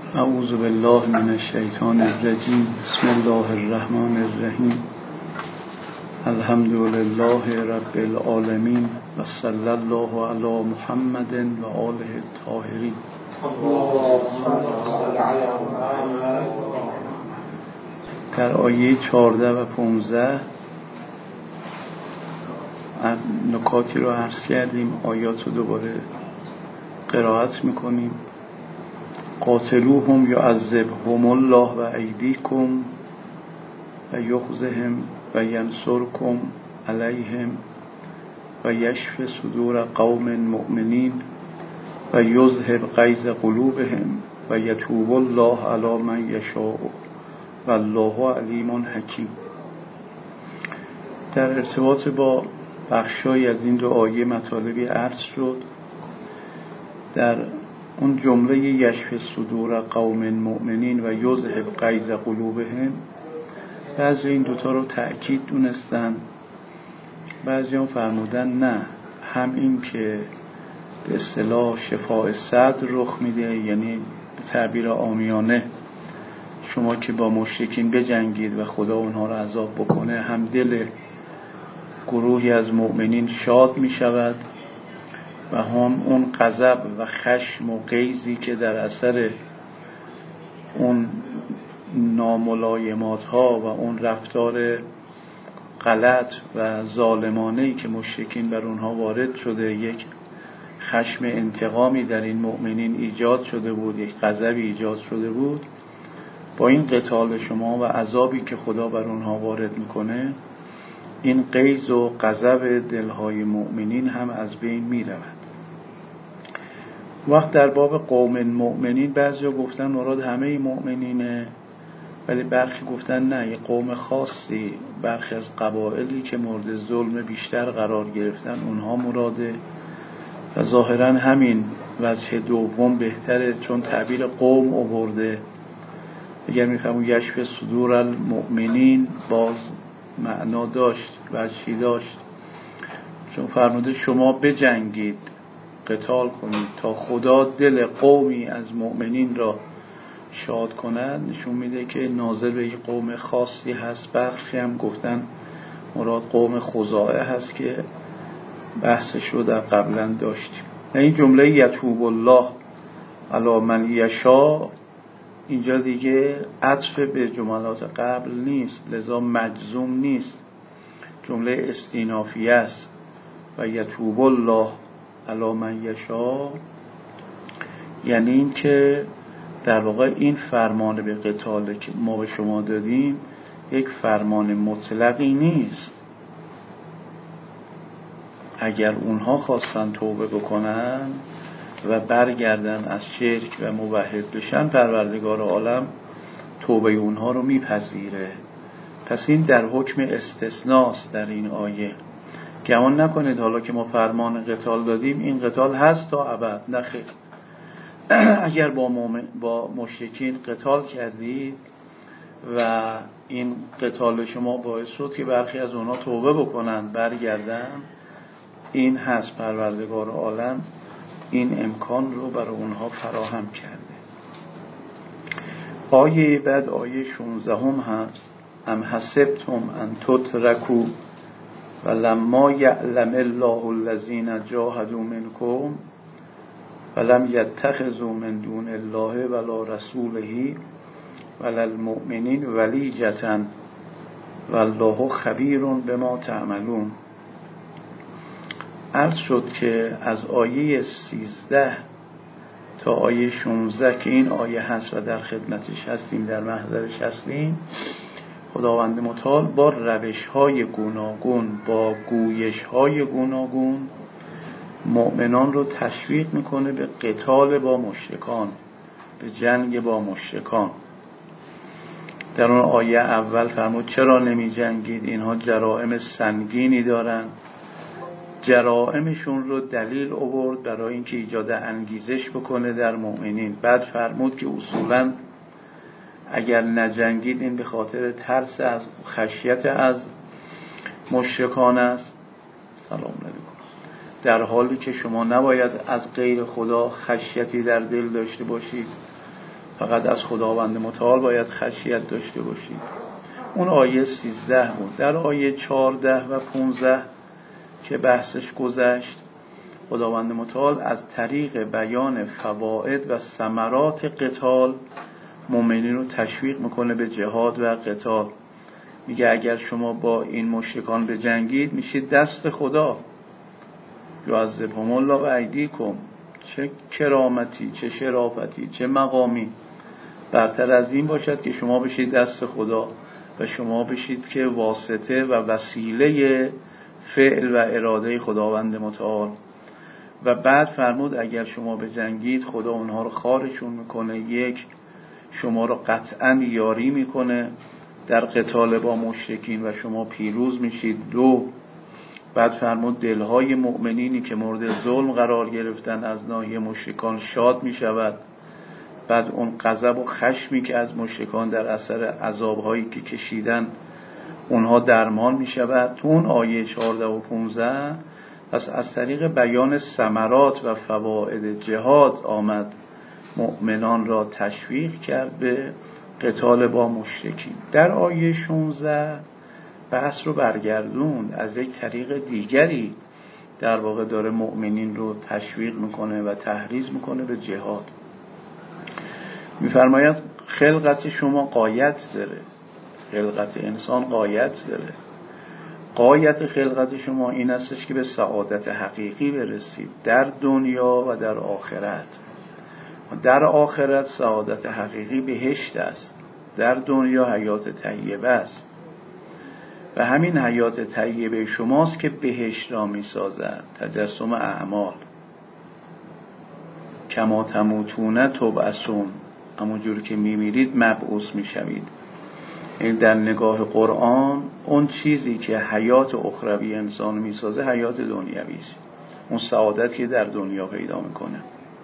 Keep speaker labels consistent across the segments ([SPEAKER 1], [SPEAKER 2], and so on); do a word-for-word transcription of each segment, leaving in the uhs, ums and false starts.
[SPEAKER 1] اعوذ بالله من الشیطان الرجیم. بسم الله الرحمن الرحیم. الحمد لله رب العالمین و صلی الله علی محمد و آله الطاهرین. در آیه چهارده و پانزده نکاتی رو عرض کردیم، آیات رو دوباره قرائت میکنیم. قاتلوهم یعذبهم الله و ایدیکم و یخزهم و ینصرکم علیهم و یشف صدور قوم مؤمنین و یذهب غیظ قلوبهم و یتوب الله علی من یشاء و الله علیم حکیم. در ارتباط با بخشای از این دو آیه مطالبی عرض شد. در اون جمله یشف صدور قوم مؤمنین و یذهب غیظ قلوبهم، بعضی این دوتا رو تأکید دونستن، بعضی هم فرمودن نه، هم این که به اصطلاح شفاء صدر رخ میده، یعنی به تعبیر عامیانه شما که با مشرکین بجنگید و خدا اونها رو عذاب بکنه، هم دل گروهی از مؤمنین شاد میشود و هم اون غضب و خشم و غیظی که در اثر اون ناملایمات ها و اون رفتار غلط و ظالمانه‌ای که مشرکین بر اونها وارد شده، یک خشم انتقامی در این مؤمنین ایجاد شده بود، یک غضبی ایجاد شده بود. با این قتال شما و عذابی که خدا بر اونها وارد میکنه، این غیظ و غضب دلهای مؤمنین هم از بین میرود. وقت در باب قوم مؤمنین بعضیا گفتن مراد همه مؤمنینه، ولی برخی گفتن نه، یه قوم خاصی، برخی از قبایلی که مورد ظلم بیشتر قرار گرفتن اونها مراده. و ظاهرا همین وجه دوم بهتره، چون تعبیر قوم آورده. اگر میفهمون یشف صدور المؤمنین باز معنا داشت، وجهی داشت، چون فرموده شما بجنگید، قتال کنید تا خدا دل قومی از مؤمنین را شاد کند، نشون میده که ناظر به یک قوم خاصی هست. برخی هم گفتن مراد قوم خزاعه هست که بحثش رو در قبلا داشتیم. این جمله یتوب الله علی من یشاء اینجا دیگه عطف به جملات قبل نیست، لذا مجزوم نیست، جمله استینافیه است. و یتوب الله علی من یشاء یعنی این که در واقع این فرمان به قتال که ما به شما دادیم یک فرمان مطلقی نیست. اگر اونها خواستن توبه بکنن و برگردن از شرک و موحد بشن، پروردگار عالم توبه اونها رو میپذیره. پس این در حکم استثناست در این آیه. گمان نکنید حالا که ما فرمان قتال دادیم این قتال هست تا ابد، نه خیر. اگر با, مومن با مشرکین قتال کردید و این قتال شما باعث شد که برخی از اونها توبه بکنن برگردن، این هست، پروردگار عالم این امکان رو برای اونها فراهم کرده. آیه بعد آیه شانزده هم هست. ام حسبتم ان تترکوا ولما یعلم الله الذین جاهدوا منکم ولم یتخذوا من دون الله ولا رسوله ولا المؤمنین ولیجة والله خبیر بما تعملون. عرض شد که از آیه سیزده تا آیه شانزده که این آیه هست و در خدمتش هستیم، در محضرش هستیم، خداوند متعال با روش‌های گوناگون، با گویش‌های گوناگون مؤمنان رو تشویق میکنه به قتال با مشرکان، به جنگ با مشرکان. در اون آیه اول فرمود چرا نمی جنگید، اینها جرائم سنگینی دارن. جرائمشون رو دلیل آورد برای اینکه ایجاد انگیزش بکنه در مؤمنین. بعد فرمود که اصولاً اگر نجنگید این به خاطر ترس از خشیت از مشرکان است. سلام علیکم. در حالی که شما نباید از غیر خدا خشیتی در دل داشته باشید، فقط از خداوند متعال باید خشیت داشته باشید. اون آیه سیزده بود. در آیه چهارده و پانزده که بحثش گذشت، خداوند متعال از طریق بیان فواید و ثمرات قتال مؤمنین رو تشویق میکنه به جهاد و قتال. میگه اگر شما با این مشرکان بجنگید میشید دست خدا، یعذبهم الله و ایدیکم. چه کرامتی، چه شرافتی، چه مقامی برتر از این باشد که شما بشید دست خدا و شما بشید که واسطه و وسیله فعل و اراده خداوند متعال. و بعد فرمود اگر شما بجنگید خدا اونها رو خارشون میکنه. یک، شما رو قطعا یاری میکنه در قتال با مشرکین و شما پیروز میشید. دو، بعد فرمود دلهای مؤمنینی که مورد ظلم قرار گرفتن از ناحیه مشرکان شاد میشود. بعد اون غضب و خشمی که از مشرکان در اثر عذابهایی که کشیدن اونها درمان میشود. تو اون آیه چهارده و پانزده پس از طریق بیان ثمرات و فواید جهاد آمد مؤمنان را تشویق کرد به قتال با مشرکین. در آیه شانزده بحث رو برگردوند، از یک طریق دیگری در واقع داره مؤمنین رو تشویق میکنه و تحریض میکنه به جهاد. میفرماید خلقت شما غایت داره، خلقت انسان غایت داره. غایت خلقت شما این استش که به سعادت حقیقی برسید در دنیا و در آخرت. در آخرت سعادت حقیقی بهشت است، در دنیا حیات طیبه است و همین حیات طیبه شماست که بهشت را می سازد. تجسم اعمال کما تموتون تبعثون، همونجور که می میرید مبعوث می شوید. این در نگاه قرآن اون چیزی که حیات اخروی انسان می سازه حیات دنیوی است، اون سعادت که در دنیا پیدا میکنه.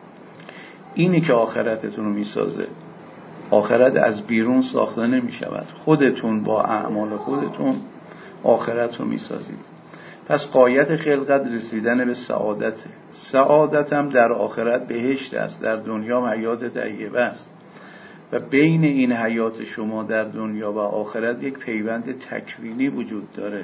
[SPEAKER 1] اینی که آخرتتون رو می سازه. آخرت از بیرون ساخته نمی شود، خودتون با اعمال خودتون آخرت رو می سازید. پس غایت خلقت رسیدن به سعادت. سعادت هم در آخرت بهشت است، در دنیا حیات طیبه است و بین این حیات شما در دنیا و آخرت یک پیوند تکوینی وجود داره.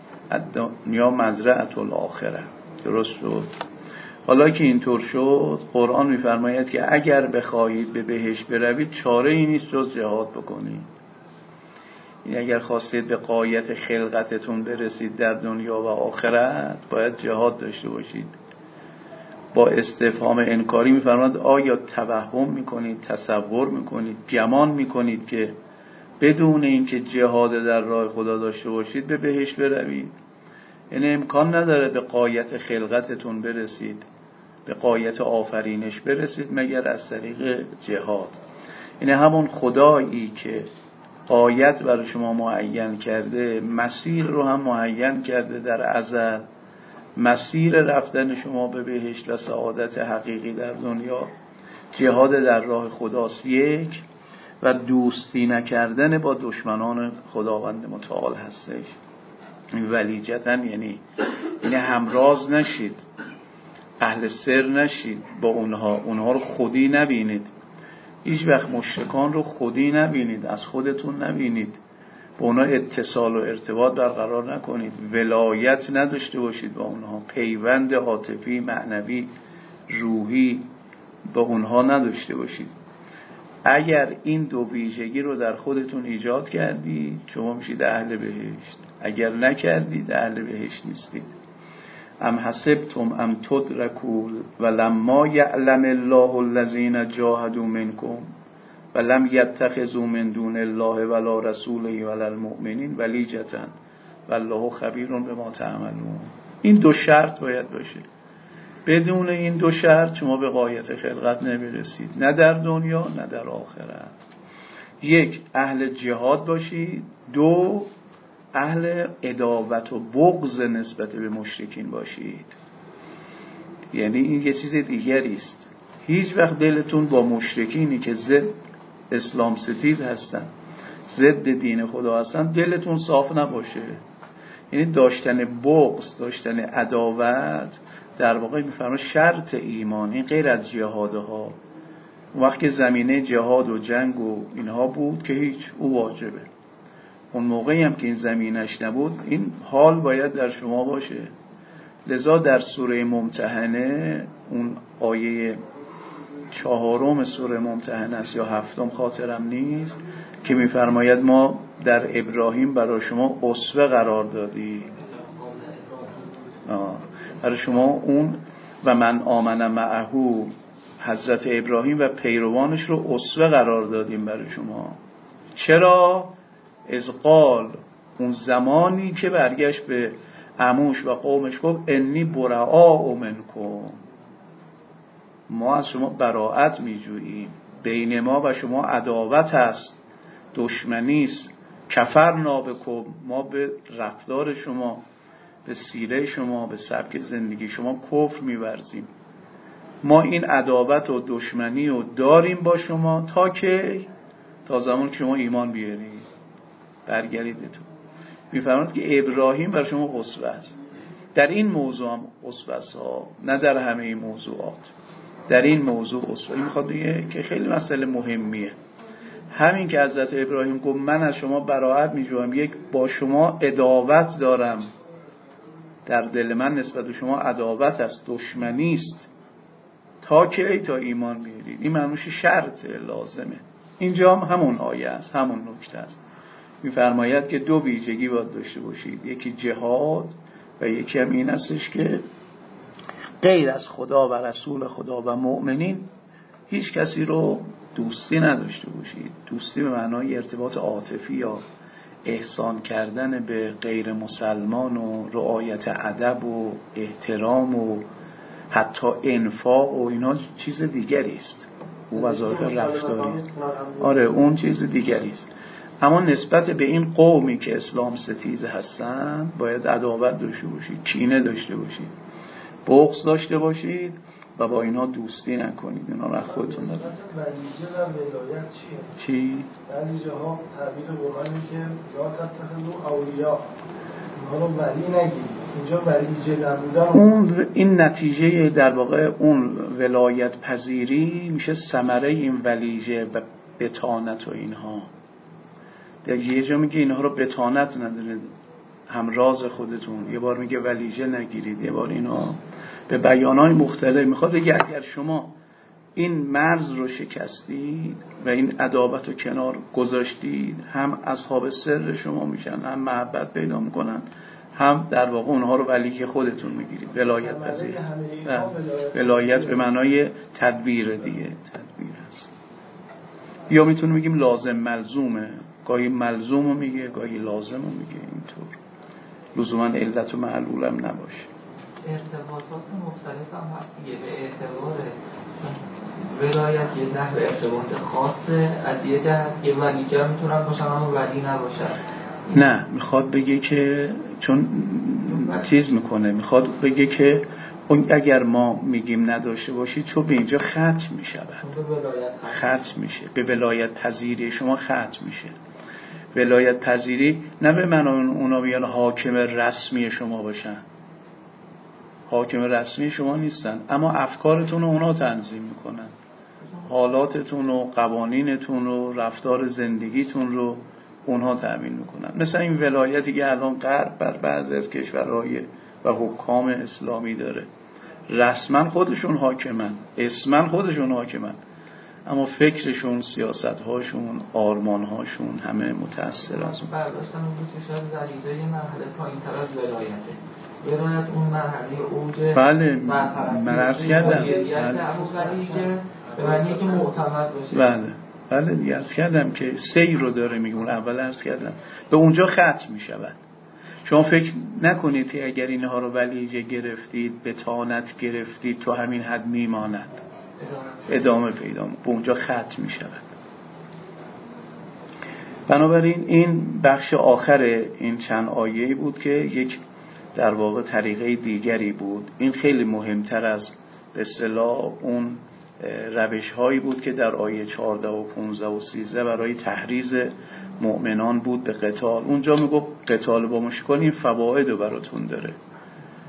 [SPEAKER 1] دنیا مزرعة الاخره. درست شد؟ حالا که اینطور شد قرآن میفرماید که اگر بخواهید به بهشت بروید چاره ای نیست جز جهاد بکنید. این اگر خواستید به غایت خلقتتون برسید در دنیا و آخرت باید جهاد داشته باشید. با استفهام انکاری میفرماید آیا توهم میکنید، تصور میکنید، گمان میکنید که بدون اینکه جهاد در راه خدا داشته باشید به بهشت بروید؟ این امکان نداره به غایت خلقتتون برسید، به غایت آفرینش برسید مگر از طریق جهاد. این همون خدایی که غایت برای شما معین کرده مسیر رو هم معین کرده در ازل. مسیر رفتن شما به بهشت و سعادت حقیقی در دنیا جهاد در راه خداست یک، و دوستی نکردن با دشمنان خداوند متعال هستش. ولیجتاً یعنی این همراز نشید، اهل سر نشید با اونها، اونها رو خودی نبینید. هیچ وقت مشرکان رو خودی نبینید، از خودتون نبینید، با اونها اتصال و ارتباط برقرار نکنید، ولایت نداشته باشید با اونها، پیوند عاطفی، معنوی، روحی با اونها نداشته باشید. اگر این دو ویژگی رو در خودتون ایجاد کردید شما میشید اهل بهشت، اگر نکردید اهل بهشت نیستید. ام حسبتم ام تدرکوا ولما یعلم الله الذین جاهدوا منکم ولم یتخذوا من دون الله ولا رسوله ولا المؤمنین ولیجة والله خبیر بما تعملون. این دو شرط باید باشه. بدون این دو شرط شما به غایت خلقت نمیرسید، نه در دنیا نه در آخرت. یک، اهل جهاد باشید. دو، اهل عداوت و بغض نسبت به مشرکین باشید. یعنی این یه چیز دیگری است. هیچ وقت دلتون با مشرکینی که ضد اسلام ستیز هستن، ضد دین خدا هستن، دلتون صاف نباشه. یعنی داشتن بغض، داشتن عداوت در واقع میفرما شرط ایمانی غیر از جهادها وقتی زمینه جهاد و جنگ و اینها بود که هیچ، او واجبه. اون موقعی هم که این زمینش نبود این حال باید در شما باشه. لذا در سوره ممتحنه اون آیه چهارم سوره ممتحنه است یا هفتم خاطرم نیست که میفرماید ما در ابراهیم برای شما اسوه قرار دادیم. برای شما اون و من آمن معهو حضرت ابراهیم و پیروانش رو اسوه قرار دادیم برای شما. چرا؟ از قال، اون زمانی که برگشت به عموش و قومش گفت انی براء منکم، ما از شما براءت میجوییم، بین ما و شما عداوت هست، دشمنی است، کفرنا بکم، ما به رفتار شما، به سیره شما، به سبک زندگی شما کفر می‌ورزیم. ما این عداوت و دشمنی رو داریم با شما تا که تا زمان که شما ایمان بیارید برگردید بهتون. می‌فرماید که ابراهیم بر شما اسوه است. در این موضوع هم اسوه است ها، نه در همه این موضوعات. در این موضوع اسوه. این میخواد بگه که خیلی مسئله مهمیه. همین که حضرت ابراهیم گفت من از شما براءت میجویم، یک با شما عداوت دارم، در دل من نسبت به شما عداوت است، دشمنی است، تا که تا ایمان بیارید. این معنیش شرط لازمه. اینجا هم همون آیه است، همون نکته است. میفرماید که دو ویژگی باید داشته باشید، یکی جهاد و یکی هم این استش که غیر از خدا و رسول خدا و مؤمنین هیچ کسی رو دوستی نداشته باشید. دوستی به معنای ارتباط عاطفی یا احسان کردن به غیر مسلمان و رعایت ادب و احترام و حتی انفاق و اینا چیز دیگری است. او وظایف رفتاری، آره اون چیز دیگری است. اما نسبت به این قومی که اسلام ستیزه هستن باید عداوت داشته باشید، کینه داشته باشید، بغض داشته باشید و با اینا دوستی نکنید. اینا را خودتون دارید.
[SPEAKER 2] ولیجه و ولایت چیه؟
[SPEAKER 1] چی؟
[SPEAKER 2] بعضی جاها تعبیر قرآنی که لا تتخذوا اولیا، اینا رو ولی نگیرید. اینجا ولیجه نبودن
[SPEAKER 1] اون این نتیجه در واقع اون ولایت پذیری میشه ثمره این ولیجه و بطانت و اینها. در یه جا میگه اینها رو بطانت ندارید، همراز خودتون. یه بار میگه ولیجه نگیرید، یه بار اینا به بیانهای مختلف میخواد بگه اگر شما این مرز رو شکستید و این عداوت رو کنار گذاشتید، هم اصحاب سر شما میشن، هم محبت پیدا میکنن، هم در واقع اونها رو ولی خودتون میگیرید. ولایت پذیر، ولایت به معنای تدبیر دیگه، تدبیر هست. یا میتونیم بگیم لازم ملزومه، گاهی ملزوم رو میگه گاهی لازم رو میگه، اینطور لزوما علت و معلول هم نباشه.
[SPEAKER 3] ارتباطات مختلف هم هست دیگه، به اعتبار ولایت یه نحو ارتباط خاصه، از یه جهت یه ولیجه میتونن باشن اما ولی نباشن.
[SPEAKER 1] نه، میخواد بگه که چون چیز میکنه، میخواد بگه که اگر ما میگیم نداشته باشید چون به اینجا ختم میشه، ختم میشه به ولایت پذیری شما، ختم میشه. ولایت پذیری نه به معنی اونا بیان حاکم رسمی شما باشن، حاکم رسمی شما نیستن، اما افکارتون رو اونا تنظیم میکنن، حالاتتون و قوانینتون و رفتار زندگیتون رو اونها تأمین میکنن. مثل این ولایتی که الان غرب بر بعضی از کشورهای و حکام اسلامی داره، رسما خودشون حاکمن، اسما خودشون حاکمن، اما فکرشون، سیاست‌هاشون، آرمان‌هاشون همه متأثر از اون.
[SPEAKER 3] برداشتم اون بود که شاید ولیجه یه مرحله پایین‌تر از ولایته. ولایت اون مرحله اوج،
[SPEAKER 1] بله من عرض کردم،
[SPEAKER 3] به معنی که معتمد باشه.
[SPEAKER 1] بله بله دیگه عرض کردم که سیر رو داره میگه، اون اول عرض کردم به اونجا ختم میشود. شما فکر نکنید که اگر اینها رو ولیجه گرفتید، بطانت گرفتید، تو همین حد میماند، ادامه پیدا به اونجا ختم میشود. بنابراین این بخش آخر این چند آیه بود که یک در واقع طریقه دیگری بود. این خیلی مهمتر از به اصطلاح اون روش هایی بود که در آیه چهارده و پانزده و سیزده برای تحریض مؤمنان بود به قتال. اونجا میگفت قتال با مشرکان این فواید رو براتون داره،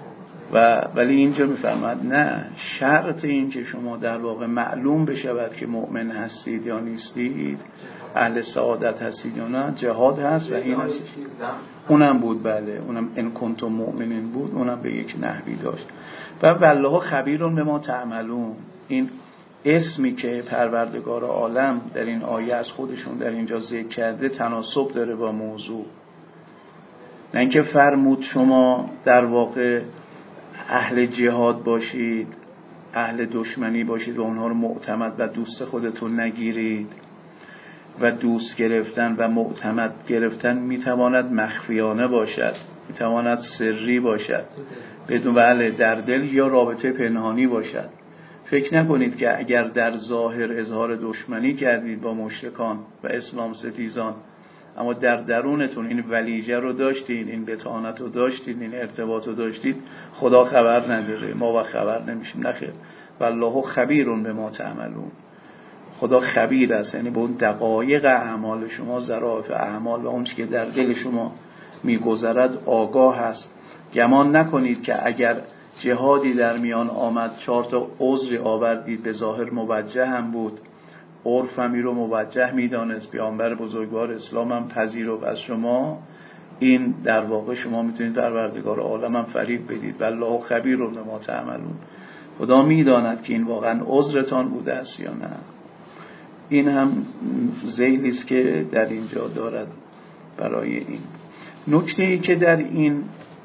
[SPEAKER 1] و ولی اینجا میفرماد نه، شرط این که شما در واقع معلوم بشود که مؤمن هستید یا نیستید، اهل سعادت هستید یا نه، جهاد هست. و این هست اونم بود، بله اونم ان کنتم مؤمنین بود، اونم به یک نحوی داشت. و والله خبیرون به ما تعملون، این اسمی که پروردگار عالم در این آیه از خودشون در اینجا ذکر کرده تناسب داره با موضوع. نه اینکه فرمود شما در واقع اهل جهاد باشید، اهل دشمنی باشید و اونها رو معتمد و دوست خودتون نگیرید. و دوست گرفتن و معتمد گرفتن میتواند مخفیانه باشد، میتواند سری باشد، بدون بله در دل یا رابطه پنهانی باشد. فکر نکنید که اگر در ظاهر اظهار دشمنی کردید با مشرکان و اسلام ستیزان، اما در درونتون این ولیجه رو داشتید، این بطانت رو داشتید، این ارتباط رو داشتید، خدا خبر نداره، ما و خبر نمیشیم. نخیر، والله خبیرون به ما تعملون، خدا خبیر است، یعنی به اون دقایق اعمال شما، ظرافت اعمال و اون چیزی که در دل شما میگذرد آگاه است. گمان نکنید که اگر جهادی در میان آمد، چهار تا عذری آوردید، به ظاهر موجه هم بود، عرف هم رو موجه میدانست، پیامبر بزرگوار اسلام هم پذیرفت از شما، این در واقع شما میتونید پروردگار عالم هم فریب بدید. والله خبیر به ما تعملون، خدا میداند که این واقعا عذرتان بوده است یا نه. این هم ذیلی است که در اینجا دارد برای این. نکته ای که در این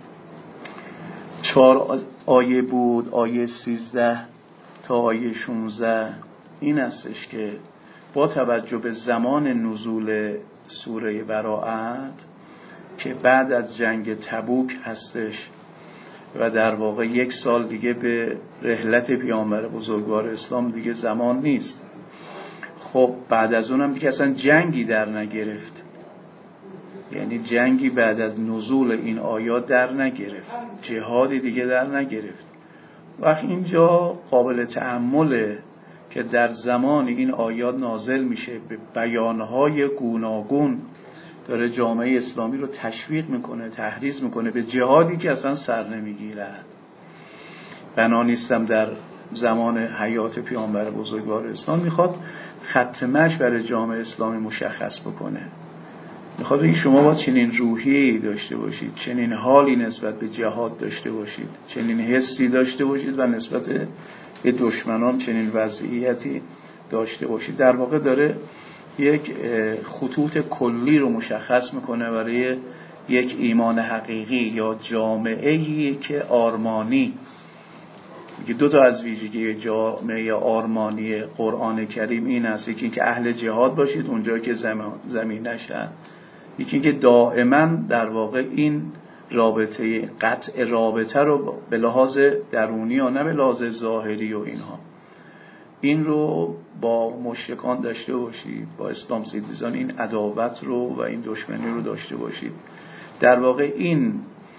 [SPEAKER 1] چهار آیه بود، آیه سیزده تا آیه شانزده، این استش که با توجه به زمان نزول سوره براءت که بعد از جنگ تبوک هستش و در واقع یک سال دیگه به رحلت پیامبر بزرگوار اسلام دیگه زمان نیست. خب بعد از اونم دیگه اصلا جنگی در نگرفت، یعنی جنگی بعد از نزول این آیات در نگرفت، جهادی دیگه در نگرفت. وقت اینجا قابل تأمله که در زمان این آیات نازل میشه به بیانهای گوناگون داره جامعه اسلامی رو تشویق میکنه، تحریض میکنه به جهادی که اصلا سر نمیگیرد. بنا نیستم در زمان حیات پیامبر بزرگوار اسلام میخواد ختمش برای جامعه اسلامی مشخص بکنه، میخواد این شما باید چنین روحیه‌ای داشته باشید، چنین حالی نسبت به جهاد داشته باشید، چنین حسی داشته باشید و نسبت به دشمنان چنین وضعیتی داشته باشید. در واقع داره یک خطوط کلی رو مشخص میکنه برای یک ایمان حقیقی یا جامعه‌ای که آرمانی. میگه دو تا از ویژگی جامعه آرمانی قرآن کریم این است، یکی که اهل جهاد باشید اونجا که زمین نشن، یکی که دائما در واقع این رابطه قطع رابطه رو به لحاظ درونی و نه به لحاظ ظاهری و اینها، این رو با مشرکان داشته باشید، با اسلام ستیزان این عداوت رو و این دشمنی رو داشته باشید. در واقع این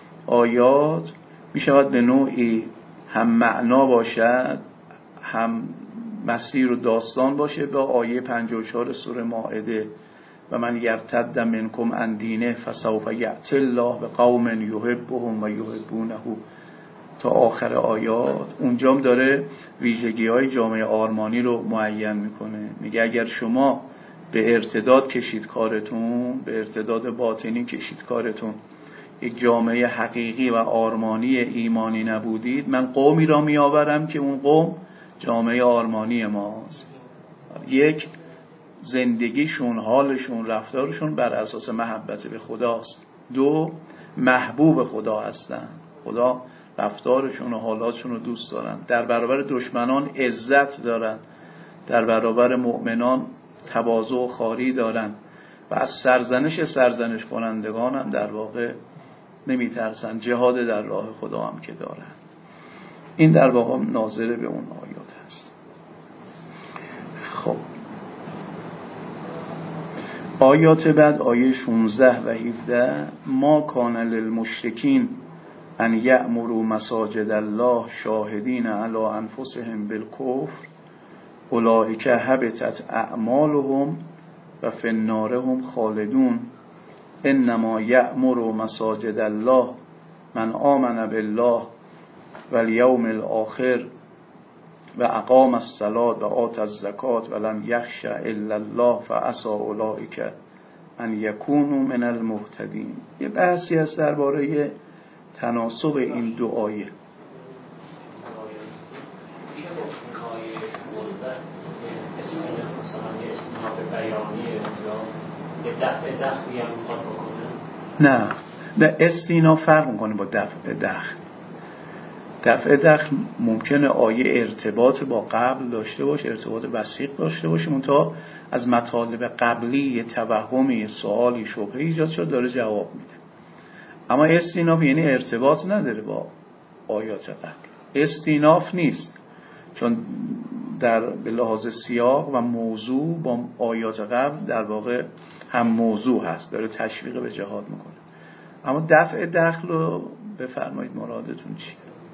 [SPEAKER 1] آیات می شود به نوعی هم معنا باشد، هم مسیر و داستان باشه با آیه پنجاه و چهار سوره مائده و من یرتد منکم عن دینه فسوف یأتی الله بقوم یحبهم و یحبونه تا آخر آیات. اونجام داره ویژگی های جامعه آرمانی رو معین میکنه، میگه اگر شما به ارتداد کشید کارتون، به ارتداد باطنی کشید کارتون، یک جامعه حقیقی و آرمانی ایمانی نبودید، من قومی را میآورم که اون قوم جامعه آرمانی ماست. یک، زندگیشون، حالشون، رفتارشون بر اساس محبت به خداست. دو، محبوب خدا هستن، خدا رفتارشون و حالاتشون رو دوست دارن. در برابر دشمنان عزت دارن، در برابر مؤمنان تواضع و خواری دارن و از سرزنش سرزنش کنندگان هم در واقع نمی ترسن. جهاد در راه خدا هم که دارن. این در واقع ناظر به اون آیات هست. خب آیات بعد آیه شانزده و هفده، ما کان للمشرکین ان یأمروا مساجد الله شاهدین علی انفسهم بالکفر اولئک حبطت اعمالهم و فی النار هم خالدون انما یأمر مساجد الله من آمن بالله و الیوم الاخر و اقام الصلاة و آت الزکات و لم یخش الا الله فعسى اولئک ان یکونوا من المهتدین. یه بحثی از درباره تناسب این دو آیه. نه نه استیناف فرق میکنه با دفع دخل. دفع دخل ممکنه آیه ارتباط با قبل داشته باشه، ارتباط وثیق داشته باشه، منتها از مطالب قبلی توهمی سوالی شبهه ایجاد شد داره جواب میده. اما استیناف یعنی ارتباط نداره با آیات قبل، استیناف نیست، چون در به لحاظ سیاق و موضوع با آیات قبل در واقع هم موضوع هست، داره تشویق به جهاد میکنه. اما دفع دخل رو بفرمایید مرادتون چیه؟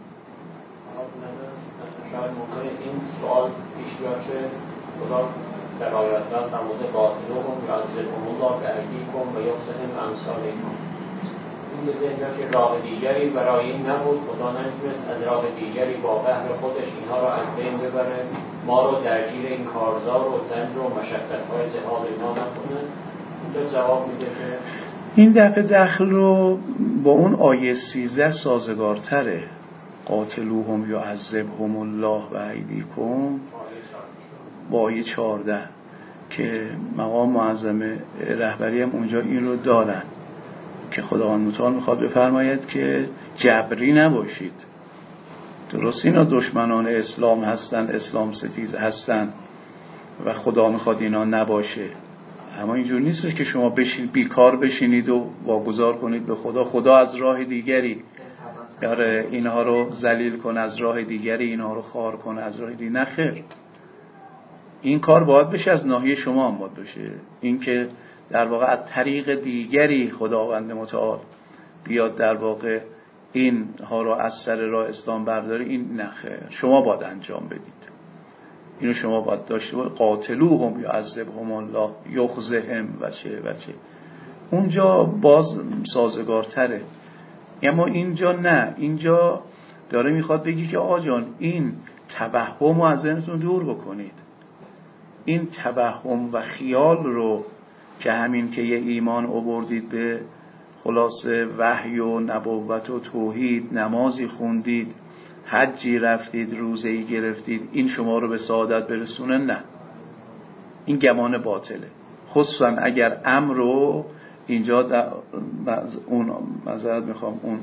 [SPEAKER 4] شاید ممکنه این سوال پیش بیاد که خدا در آیات قبل فرموده قاتلوهم یعذبهم الله بأیدیکم و یخزهم امثالکم. این یه ذهن که راه دیگری برای این نبود، خدا نمیتونست از راه دیگری با قهر خودش اینها رو از بین ببره، ما رو درگیر این کارزار و زنج و مشقت‌های جهاد اینا نکنه. اینجا جواب میده که
[SPEAKER 1] این دفع دخل رو با اون آیه سیزده سازگارتره. قاتلوهم یعذبهم الله بأیدیکم با آیه چهارده که مقام معظم رهبری هم اونجا این رو دارن که خداوند متعال میخواد بفرماید که جبری نباشید. درست اینا دشمنان اسلام هستن، اسلام ستیز هستن و خدا میخواد اینا نباشه، اما اینجور نیست که شما بشین بیکار بشینید و واگذار کنید به خدا، خدا از راه دیگری یاره اینها رو ذلیل کن، از راه دیگری اینها رو خوار کن، از راه دیگری. نه خیر، این کار باید بشه از ناحیه شما هم باید بشه، این که در واقع از طریق دیگری خداوند متعال بیاد در واقع این ها رو از سر راه اسلام برداره، این نه خیر، شما باید انجام بدید، اینو شما باید داشته باید. قاتلوهم یعذبهم الله یخزهم و چه و چه، اونجا باز سازگارتره. اما اینجا نه، اینجا داره میخواد بگی که آقا جان این توهم رو از ذهنتون دور بکنید، این توهم و خیال رو که همین که یه ایمان آوردید به خلاصه وحی و نبوت و توحید، نمازی خوندید، حجی رفتید، روزه‌ای گرفتید، این شما رو به سعادت برسونه، نه، این گمان باطله. خصوصا اگر امر رو اینجا در اون معذرت میخوام اون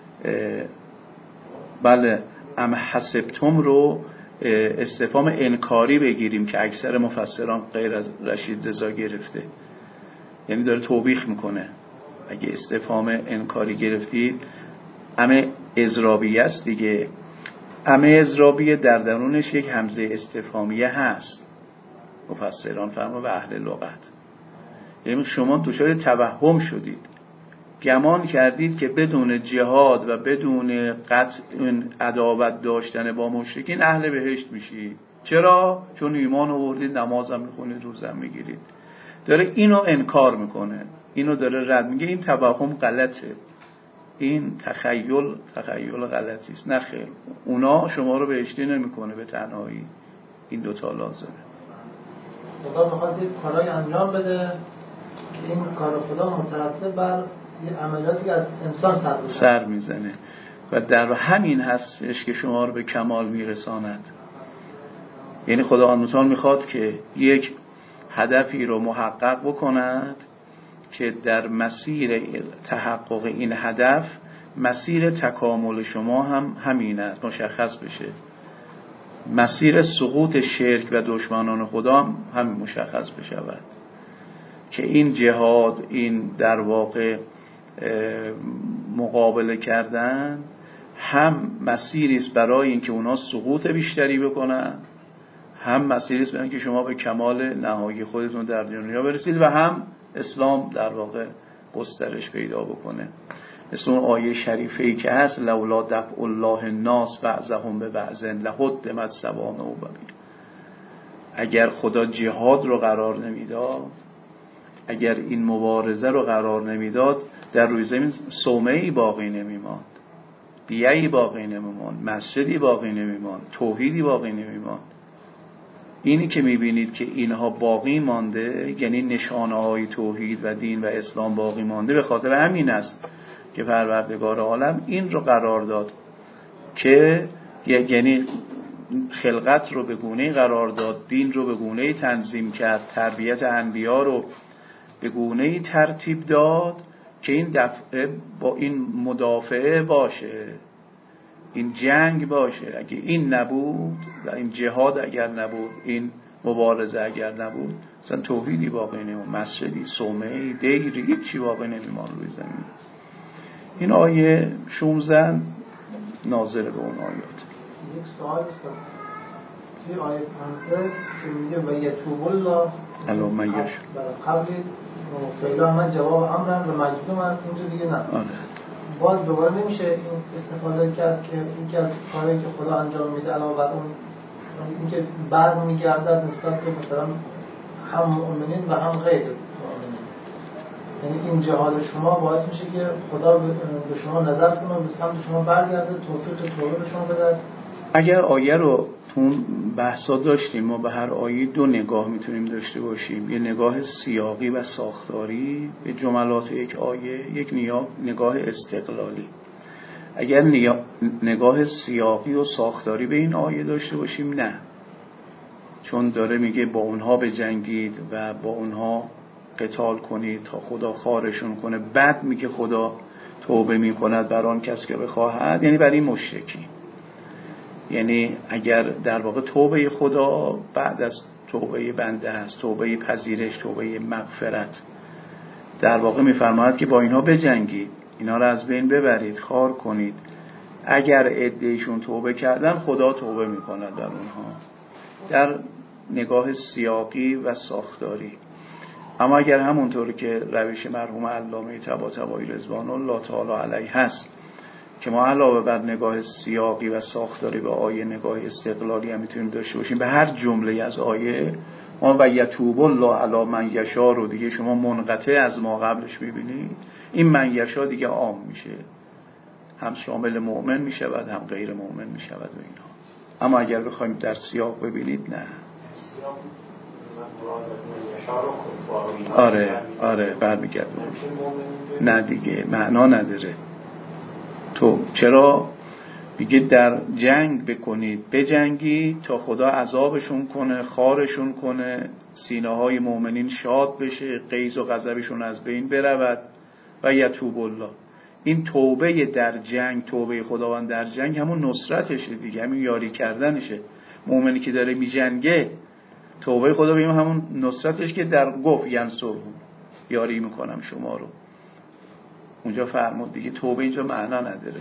[SPEAKER 1] بله ام حسبتم رو استفهام انکاری بگیریم که اکثر مفسران غیر از رشید رضا گرفته، یعنی داره توبیخ میکنه. اگه استفهام انکاری گرفتید ام اضرابیه است دیگه، ام اضرابیه در درونش یک همزه استفهامیه هست، مفسران فرما و اهل لغت، یعنی شما دچار توهم شدید، گمان کردید که بدون جهاد و بدون قطع عداوت داشتن با مشرکین اهل بهشت میشید. چرا؟ چون ایمان آوردید، نمازم میخونید، روزم میگیرید. داره اینو انکار میکنه، اینو داره رد میگه، این توهم غلطه، این تخیل تخیل غلطی است. نه خیر، اونا شما رو بهشتی نمیکنه به تنهایی، این دوتا لازمه.
[SPEAKER 2] خدا میخواد یک کارای انجام بده که این کار خدا مترتب بر یه عملیاتی که از انسان سر میزنه
[SPEAKER 1] سر میزنه و در همین هستش که شما رو به کمال میرساند. یعنی خداوند متعال میخواد که یک هدفی رو محقق بکند که در مسیر تحقق این هدف مسیر تکامل شما هم همین است، مشخص بشه. مسیر سقوط شرک و دشمنان خدا هم همین مشخص بشود که این جهاد، این در واقع مقابله کردن هم مسیری است برای اینکه اونا سقوط بیشتری بکنن، هم مسیری است برای اینکه شما به کمال نهایی خودتون در دنیا برسید و هم اسلام در واقع گسترش پیدا بکنه. مثل اون آیه شریفه‌ای که هست لولا دفع الله الناس بعضهم ببعض لهدمت صوامع و بیع. اگر خدا جهاد رو قرار نمیداد، اگر این مبارزه رو قرار نمیداد، در روی زمین صومعه‌ای باقی نمیماند. بیعی باقی نمیمان، مسجدی باقی نمیمان، توحیدی باقی نمیمان. اینی که میبینید که اینها باقی مانده، یعنی نشانه های توحید و دین و اسلام باقی مانده، به خاطر همین است که پروردگار عالم این رو قرار داد که یعنی خلقت رو به گونه‌ای قرار داد، دین رو به گونه‌ای تنظیم کرد، تربیت انبیا رو به گونه‌ای ترتیب داد که این دفعه با این مدافعه باشه، این جنگ باشه. اگه این نبود و این جهاد اگر نبود، این مبارزه اگر نبود، مثلا توحیدی باقی نمیمون، مسجدی، صومعه‌ای، دیری، هیچی باقی نمیمان روی زمین. این آیه شانزده ناظر به اون آیات.
[SPEAKER 2] یک سوال است توی آیه پانزده که میگه و یتوب الله
[SPEAKER 1] الان من یش
[SPEAKER 2] قبل فعلا من جواب امرم و مجزوم است، اینجا دیگه نه.
[SPEAKER 1] آره.
[SPEAKER 2] باز دوباره نمیشه این استفاده کرد که این که کاری که خدا انجام میده علاوه بر اون اینکه بر میگردد نسبت به مثلا هم مؤمنین و هم غیر مؤمنین، یعنی این جهاد شما باعث میشه که خدا به شما نظر کنه، به سمت شما برگرده، توفیق توبه به شما بده.
[SPEAKER 1] اگر آیه رو تون بحثا داشتیم، ما به هر آیه دو نگاه میتونیم داشته باشیم، یه نگاه سیاقی و ساختاری به جملات یک آیه، یک نگاه استقلالی. اگر نگاه سیاقی و ساختاری به این آیه داشته باشیم، نه، چون داره میگه با اونها بجنگید و با اونها قتال کنید تا خدا خارشون کنه، بعد میگه خدا توبه میکند بر آن کس که بخواهد، یعنی برای مشرکی. یعنی اگر در واقع توبه خدا بعد از توبه بنده هست، توبه پذیرش، توبه مغفرت، در واقع میفرماید که با اینها بجنگید، اینا رو از بین ببرید، خار کنید. اگر عده‌شون توبه کردن، خدا توبه میکند بر اونها، در نگاه سیاقی و ساختاری. اما اگر همونطور که روش مرحوم علامه طباطبایی رضوان الله تعالی علیه هست که ما علاوه بر نگاه سیاقی و ساختاری به آیه نگاه استقلالی هم میتونیم داشته باشیم، به هر جمله از آیه ما و یتوب الله علی من یشاء رو دیگه شما منقطع از ما قبلش میبینید، این من یشاء دیگه عام میشه، هم شامل مؤمن میشود هم غیر مؤمن میشود و اینها. اما اگر بخوایم در سیاق ببینید، نه، آره آره برمیگرده، نه دیگه معنا نداره. تو چرا میگه در جنگ بکنید، بجنگید تا خدا عذابشون کنه، خارشون کنه، سینه های مؤمنین شاد بشه، غیظ و غضبشون از بین برود و یتوب الله. این توبه در جنگ، توبه خداوند در جنگ همون نصرتشه دیگه، همون یاری کردنشه. مؤمنی که داره میجنگه، توبه خدا بگیم همون نصرتش که در گفت ینصرهم، یاری میکنم شما رو. اونجا فرمود دیگه توبه اینجا معنا نداره،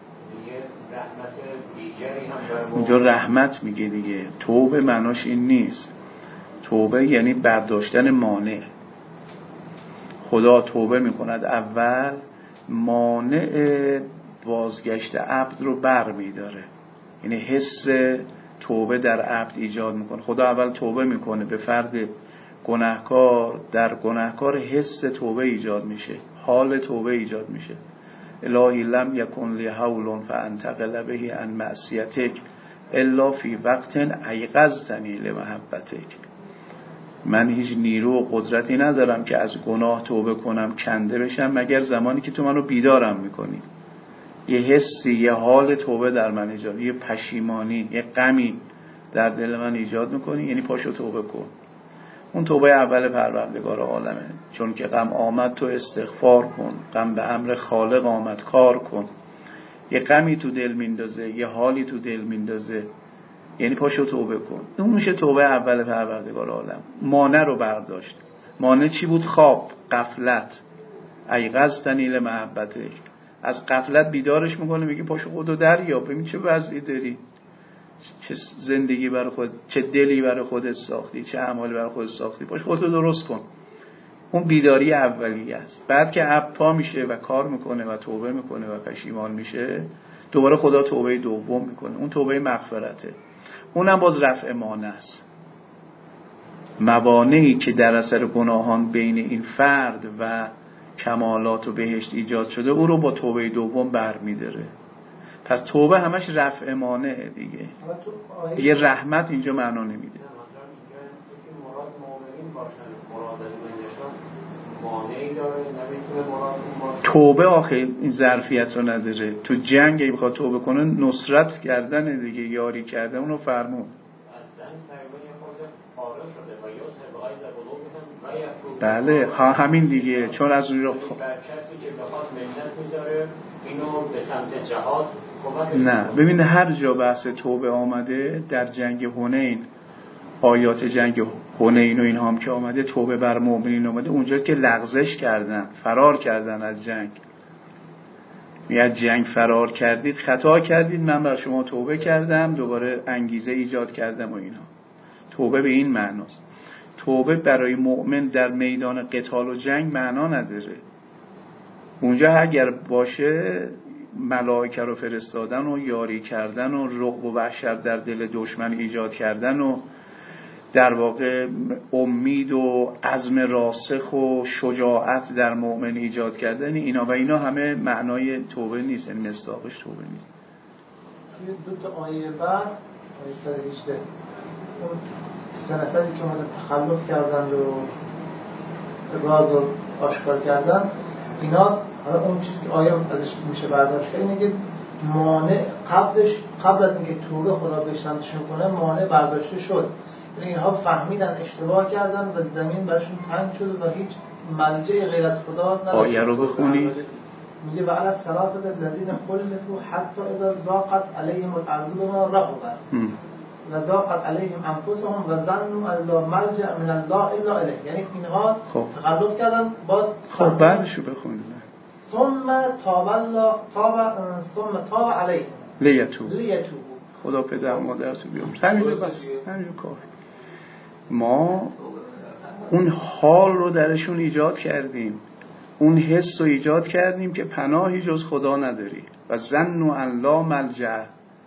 [SPEAKER 1] اونجا رحمت میگه دیگه. توبه معناش این نیست. توبه یعنی برداشتن مانع. خدا توبه میکند، اول مانع بازگشت عبد رو بر میداره، یعنی حس توبه در عبد ایجاد میکنه. خدا اول توبه میکنه به فرد گناهکار، در گناهکار حس توبه ایجاد میشه، حال توبه ایجاد میشه. الهی لم یکن لی حول فانتقل به عن معصیتک الا فی وقت ایقظتنی لمحبتک. من هیچ نیرو و قدرتی ندارم که از گناه توبه کنم، کنده بشم، مگر زمانی که تو منو بیدارم میکنی. یه حسی، یه حال توبه در من ایجاد، یه پشیمانی، یه غمی در دل من ایجاد میکنی، یعنی پاشو توبه کن. اون توبه اول پروردگار عالمه. چون که غم آمد تو استغفار کن، غم به امر خالق آمد کار کن. یه غمی تو دل میندازه، یه حالی تو دل میندازه، یعنی پاشو توبه کن. اون میشه توبه اول پروردگار عالم. مانع رو برداشت. مانع چی بود؟ خواب، غفلت. ایقظتنی لمحبتک، از غفلت بیدارش میکنه، میگه پاشو خودو دریا، ببین چه وضعی داری، چه زندگی برای خود، چه دلی برای خودت ساختی، چه اعمالی برای خودت ساختی، پاشو خودتو درست کن. اون بیداری اولیه است. بعد که عبد پا میشه و کار میکنه و توبه میکنه و پشیمان میشه، دوباره خدا توبه دوم میکنه، اون توبه مغفرته. اونم باز رفع مانع است. موانعی که در اثر گناهان بین این فرد و کمالات و بهشت ایجاد شده، او رو با توبه دوم برمی‌داره. پس توبه همش رفع مانعه دیگه. یه رحمت اینجا معنا نمیده.
[SPEAKER 4] مراد مؤمنین باشن، مراد از بینشان مانعی داره، نمیتونه مراد اون باشه.
[SPEAKER 1] توبه آخه این ظرفیت رو نداره. تو جنگ اگه بخواد توبه کنه نصرت کردن دیگه، یاری کردن، اونو فرمود. بله ها همین دیگه، چون از اون رو
[SPEAKER 4] کسی که بخواد منت میذاره اینو به سمت جهاد کمکش.
[SPEAKER 1] نه ببین هر جا بحث توبه آمده در جنگ حنین، آیات جنگ حنین و این هم که آمده توبه بر مؤمنین آمده، اونجاست که لغزش کردن، فرار کردن از جنگ. میاد جنگ فرار کردید، خطا کردید، من بر شما توبه کردم، دوباره انگیزه ایجاد کردم و اینا. توبه به این معناست. توبه برای مؤمن در میدان قتال و جنگ معنا نداره. اونجا اگر باشه ملائکه رو فرستادن و یاری کردن و رعب و وحشت در دل دشمن ایجاد کردن و در واقع امید و عزم راسخ و شجاعت در مؤمن ایجاد کردن، اینا و اینا همه معنای توبه نیست، این مصداقش توبه نیست.
[SPEAKER 2] توی دو تا آیه بعد آیه صد و هجده اون سه نفری که اومدن تخلف کردن و راز رو آشکار کردن، اینا حالا اون چیزی که آیه ازش میشه برداشت کرد اینه که مانع قبلش قبل از اینکه توبه خدا بهشتشون کنه مانع برداشته شد. یعنی اینها فهمیدن اشتباه کردن و زمین براشون تنگ شد و هیچ ملجأ غیر از خدا نداشتن.
[SPEAKER 1] آیه رو بخونید.
[SPEAKER 2] میگه و علی الثلاثه الذين خلفوا حتى اذا ضاقت عليهم الارض بما رحبت و ضاقت عليهم انفسهم و ظنوا ان لا ملجأ من الله الا الیه. یعنی اینها تخلف کردن. باز
[SPEAKER 1] خب بعدشو بخونید.
[SPEAKER 2] ثم تاب الله تاب ثم تاب عليهم
[SPEAKER 1] لیتوب
[SPEAKER 2] لیتوب.
[SPEAKER 1] خدا پدر مادرتو بیامرزه. همین بس، همین کافی. ما اون حال رو درشون ایجاد کردیم، اون حس رو ایجاد کردیم که پناهی جز خدا نداری و ظنوا ان لا ملجأ.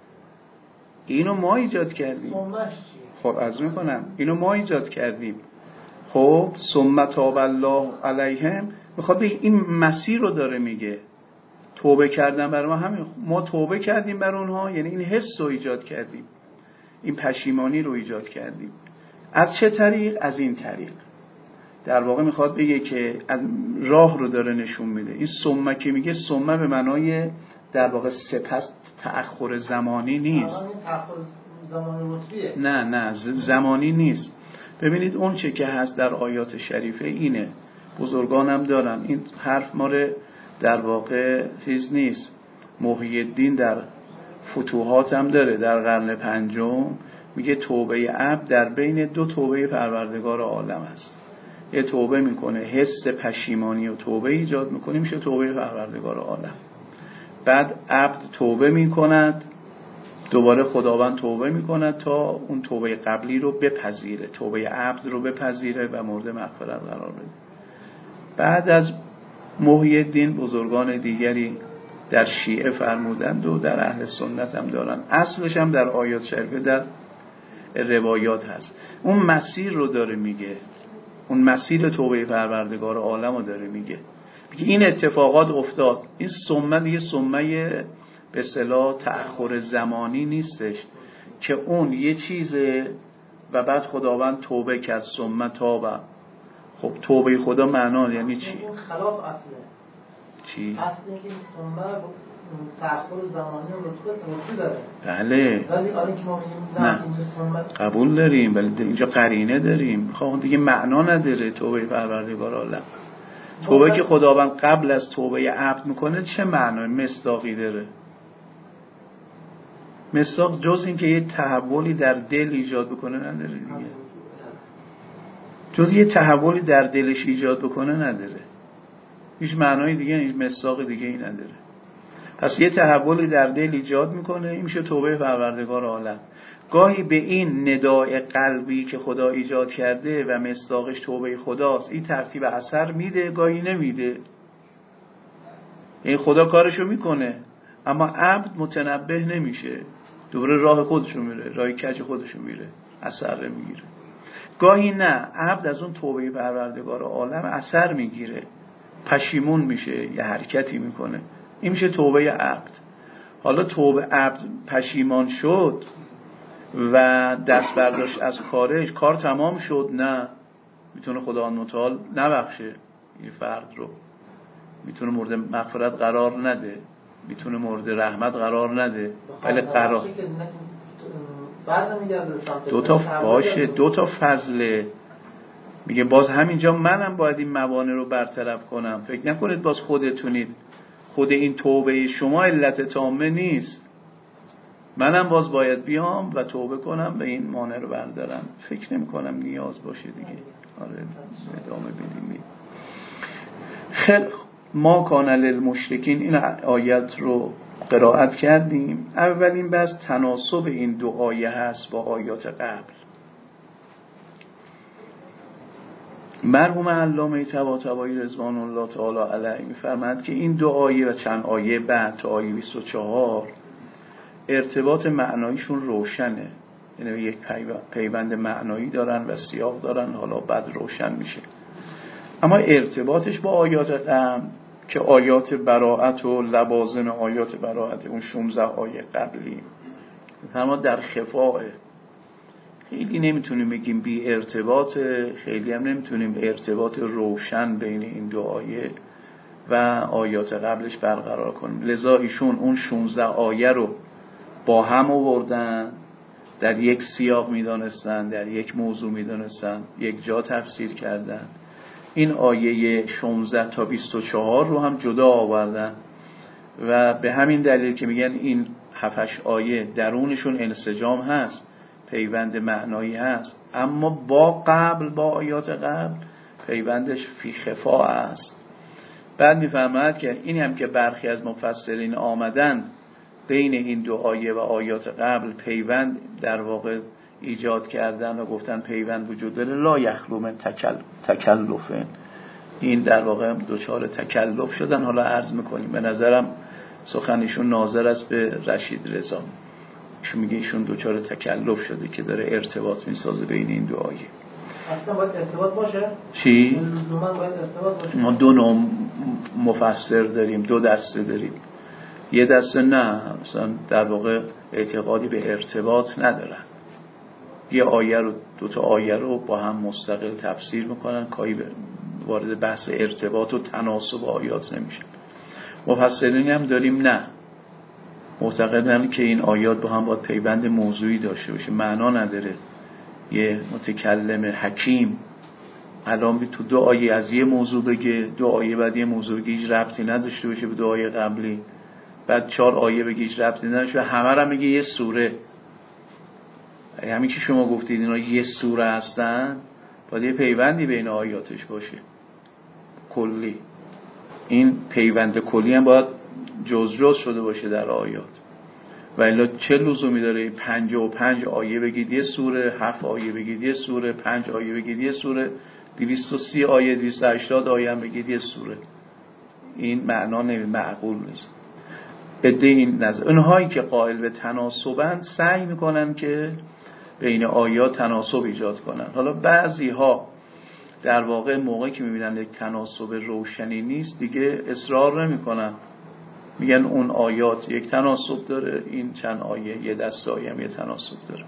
[SPEAKER 1] اینو ما ایجاد کردیم. خب عرض میکنم اینو ما ایجاد کردیم. خب ثم تاب الله علیهم میخواد بگه این مسیر رو داره میگه. توبه کردن برای ما همین، ما توبه کردیم بر اونها، یعنی این حس رو ایجاد کردیم، این پشیمانی رو ایجاد کردیم. از چه طریق؟ از این طریق. در واقع میخواد بگه که از راه رو داره نشون میده. این ثم که میگه ثم به معنای در واقع سپس تأخر زمانی نیست.
[SPEAKER 2] تأخر زمانی رتبیه.
[SPEAKER 1] نه نه زمانی نیست. ببینید اون چه که هست در آیات شریفه اینه، بزرگانم دارن این حرف ماره در واقع چیز نیست. محی الدین در فتوحات هم داره، در قرن پنجم میگه توبه عبد در بین دو توبه پروردگار عالم است. یه توبه میکنه حس پشیمانی و توبه ایجاد میکنه، میشه توبه پروردگار عالم. بعد عبد توبه میکند، دوباره خداوند توبه میکند تا اون توبه قبلی رو بپذیره، توبه عبد رو بپذیره و مورد مغفرت قرار بده. بعد از محی الدین بزرگان دیگری در شیعه فرمودند و در اهل سنت هم دارن، اصلش هم در آیات شریفه در روایات هست. اون مسیر رو داره میگه، اون مسیر توبه پروردگار عالم رو داره میگه. میگه این اتفاقات افتاد. این سمه دیگه سمه به اصطلاح تأخر زمانی نیستش که اون یه چیزه و بعد خداوند توبه کرد سمه تابه. خب توبه خدا معنا یعنی چی؟
[SPEAKER 2] اون خلاف اصله.
[SPEAKER 1] چی؟
[SPEAKER 2] اصل اینکه این سمه تأخر زمانی و رتبه داره.
[SPEAKER 1] بله.
[SPEAKER 2] ولی آره که ما میگیم نه اینجا سمه
[SPEAKER 1] قبول داریم، ولی اینجا قرینه داریم. خب دیگه معنا نداره توبه پروردگار عالم. توبه که خداوند قبل از توبه عبد میکنه چه معنای مصداقی داره؟ مصداق جز این که یه تحولی در دل ایجاد بکنه نداره دیگه. جز یه تحولی در دلش ایجاد بکنه نداره. هیچ معنای دیگه، هیچ مصداق دیگه ای نداره. پس یه تحولی در دل ایجاد میکنه، این میشه توبه پروردگار عالم. گاهی به این ندای قلبی که خدا ایجاد کرده و مصداقش توبه خداست این ترتیب اثر میده، گاهی نمیده. این خدا کارشو میکنه اما عبد متنبه نمیشه، دوباره راه خودشو میره، راه کج خودشو میره، اثر میگیره. گاهی نه، عبد از اون توبه پروردگار عالم اثر میگیره، پشیمون میشه، یه حرکتی میکنه، این میشه توبه عبد. حالا توبه عبد پشیمان شد و دست برداشت از کارش، کار تمام شد، نه، میتونه خداوند متعال نبخشه این فرد رو، میتونه مورد مغفرت قرار نده، میتونه مورد رحمت قرار نده، ولی قرار دو تا باشه، دو تا فضله. میگه باز همینجا منم باید این موانع رو برطرف کنم. فکر نکنید باز خودتونید، خود این توبه شما علت تامه نیست، منم باز باید بیام و توبه کنم و این مانع رو بردارم. فکر نمی کنم نیاز باشه دیگه. آره ادامه بدیم. خیلی ما کان للمشرکین، این آیت رو قرائت کردیم. اولین بحث تناسب این دو آیه هست با آیات قبل. مرحوم علامه طباطبایی رضوان الله تعالی علیه می‌فرماید که این دو آیه و چند آیه بعد تا آیه بیست و چهار ارتباط معناییشون روشنه، یعنی یک پیوند معنایی دارن و سیاق دارن، حالا بعد روشن میشه. اما ارتباطش با آیات قبل که آیات براءت و لوازم آیات براءت، اون شانزده آیه قبلی، اما در خفاء، خیلی نمیتونیم بگیم بی ارتباط، خیلی هم نمیتونیم ارتباط روشن بین این دو آیه و آیات قبلش برقرار کنیم. لذا ایشون اون شانزده آیه رو با هم آوردن، در یک سیاق میدانستن، در یک موضوع میدانستن، یک جا تفسیر کردن. این آیه شانزده تا بیست و چهار رو هم جدا آوردن و به همین دلیل که میگن این هفت هشت آیه درونشون انسجام هست، پیوند معنایی هست، اما با قبل، با آیات قبل پیوندش فی خفا است. بعد میفهمد که این هم که برخی از مفسرین آمدن بین این دو آیه و آیات قبل پیوند در واقع ایجاد کردن و گفتن پیوند وجود داره، لا یخلو من تکل تکلفه، این در واقع دوچار تکلف شدن. حالا عرض میکنیم به نظرم سخنشون ناظر است به رشید رضا، ایشون میگه ایشون دوچار تکلف شده که داره ارتباط میسازه بین این دو آیه.
[SPEAKER 2] اصلا باید ارتباط باشه؟
[SPEAKER 1] چی؟
[SPEAKER 2] لزوما باید ارتباط باشه.
[SPEAKER 1] ما دو نوع مفسر داریم، دو دسته داریم. یه دسته نه، مثلا در واقع اعتقادی به ارتباط ندارن، یه آیه رو، دو تا آیه رو با هم مستقل تفسیر میکنن، کاری وارد بحث ارتباط و تناسب آیات نمیشن. مفسرین هم داریم نه، معتقدن که این آیات با هم باید پیوند موضوعی داشته باشه. معنا نداره یه متکلم حکیم الان بی تو دو آیه از یه موضوع بگه، دو آیه بعد یه موضوع بگه هیچ ربطی نداشته باشه به دو آیه قبلی، بعد چهار آیه بگه هیچ ربطی نداشته و همه را میگه یه سوره. همین که شما گفتید اینا یه سوره هستن، باید یه پیوندی بین آیاتش باشه کلی. این پیوند کلی هم باید جز جز شده باشه در آیات، و الا چه لزومی داره پنجاه و پنج آیه بگید یه سوره، هفت آیه بگید یه سوره، پنج آیه بگید یه سوره، دویست و سی آیه، دویست و هشتاد آیه هم بگید یه سوره؟ این معنا نمی معقول نیست. عده این نظر، اونهایی که قائل به تناسبند سعی میکنن که بین آیات تناسب ایجاد کنن. حالا بعضی ها در واقع موقعی که میبینن یک تناسب روشنی نیست دیگه اصرار نمیکنن، میگن اون آیات یک تناسب داره، این چند آیه یه دست آیه هم یه تناسب داره.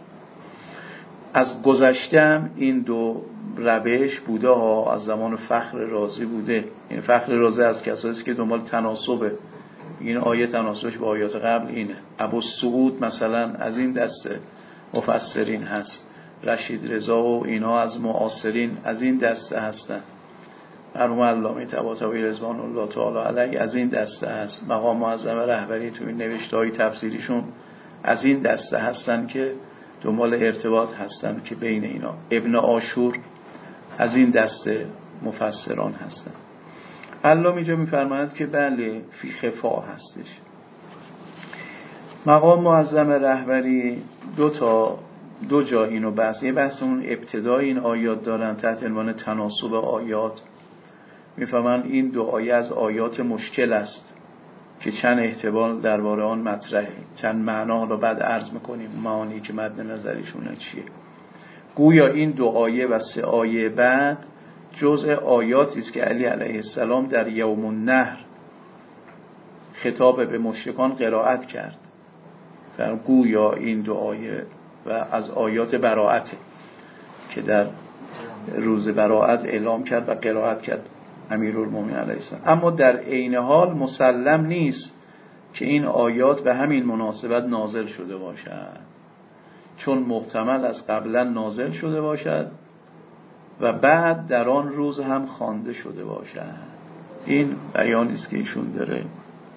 [SPEAKER 1] از گذشتم این دو روش بوده ها، از زمان فخر رازی بوده. این فخر رازی از کسایی است که دنبال تناسبه، این آیه تناسبش با آیات قبل اینه. ابو سعود مثلا از این دسته مفسرین هست، رشید رضا و اینا از معاصرین از این دسته هستن، مرحوم علامه طباطبایی رضوان الله تعالی علیه از این دسته هست، مقام معظم رهبری تو این نوشته‌های تفسیریشون از این دسته هستن که دنبال ارتباط هستن که بین اینا. ابن عاشور از این دسته مفسران هستن. علامه اینجا میفرماید که بله فی خفا هستش. مقام معظم رهبری دو تا دو جا اینو بحث، یه بحث اون ابتدای این آیات دارن تحت عنوان تناسب آیات، میفهمن این دو آیه از آیات مشکل است که چند احتمال درباره آن مطرحه، چند معنا رو بعد عرض میکنیم معانی که مد نظرشونه چیه. گویا این دو آیه و سه آیه بعد جزء آیاتی است که علی علیه السلام در یوم النحر خطاب به مشرکان قرائت کرد. گویا این دو آیه و از آیات براءت که در روز براءت اعلام کرد و قرائت کرد امیرالمومنین علیه السلام. اما در عین حال مسلم نیست که این آیات به همین مناسبت نازل شده باشد، چون محتمل از قبلا نازل شده باشد و بعد در آن روز هم خوانده شده باشد. این بیانی است که ایشون داره.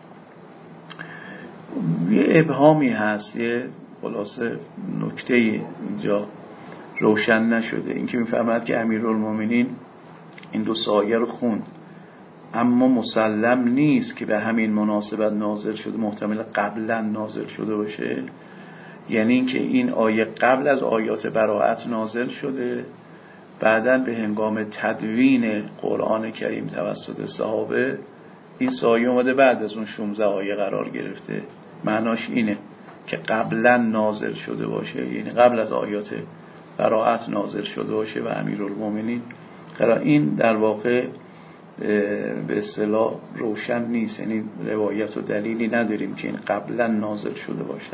[SPEAKER 1] یه ابهامی هست، یه خلاصه نکته اینجا روشن نشده. این که میفرماید که امیرالمومنین این دو آیه رو خوند اما مسلم نیست که به همین مناسبت نازل شده، محتمل قبلا نازل شده باشه. یعنی اینکه این آیه قبل از آیات براءت نازل شده، بعداً به هنگام تدوین قرآن کریم توسط صحابه این آیه اومده بعد از اون شانزده آیه قرار گرفته. معناش اینه که قبلا نازل شده باشه، یعنی قبل از آیات براءت نازل شده باشه و امیرالمومنین قرار. این در واقع به اصطلاح روشن نیست، یعنی روایت و دلیلی نداریم که این قبلا نازل شده باشه.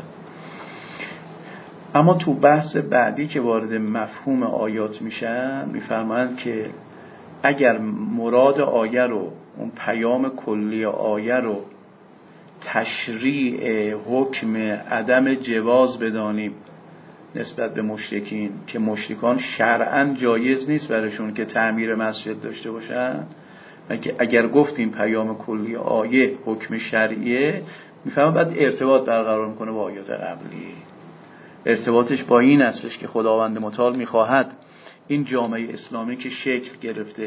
[SPEAKER 1] اما تو بحث بعدی که وارد مفهوم آیات میشن میفرمایند که اگر مراد آیه رو، اون پیام کلی آیه رو تشریع حکم عدم جواز بدانیم نسبت به مشرکین، که مشرکان شرعاً جایز نیست برایشون که تعمیر مسجد داشته باشن، اگر گفتیم پیام کلی آیه حکم شرعیه، میفهمم بعد ارتباط برقرار میکنه با آیات قبلی. ارتباطش با این هستش که خداوند متعال میخواهد این جامعه اسلامی که شکل گرفته،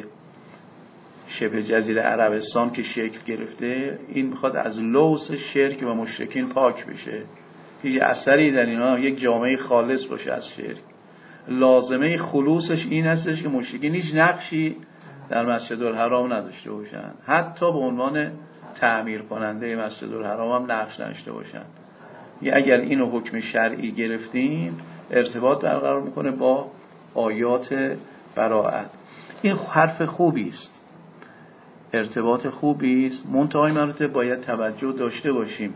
[SPEAKER 1] شبه جزیره عربستان که شکل گرفته، این میخواد از لوث شرک و مشرکین پاک بشه. هیچ اثری در اینا، یک جامعه خالص باشه از شرک. لازمه خلوصش این هستش که مشرکین هیچ نقشی در مسجد الحرام نداشته باشن، حتی به عنوان تعمیر کننده مسجد الحرام هم نقش نداشته باشن. اگر اینو حکم شرعی گرفتیم ارتباط برقرار میکنه با آیات براءت. این حرف خوبی است، ارتباط خوبی است. منتهای مراتب باید توجه داشته باشیم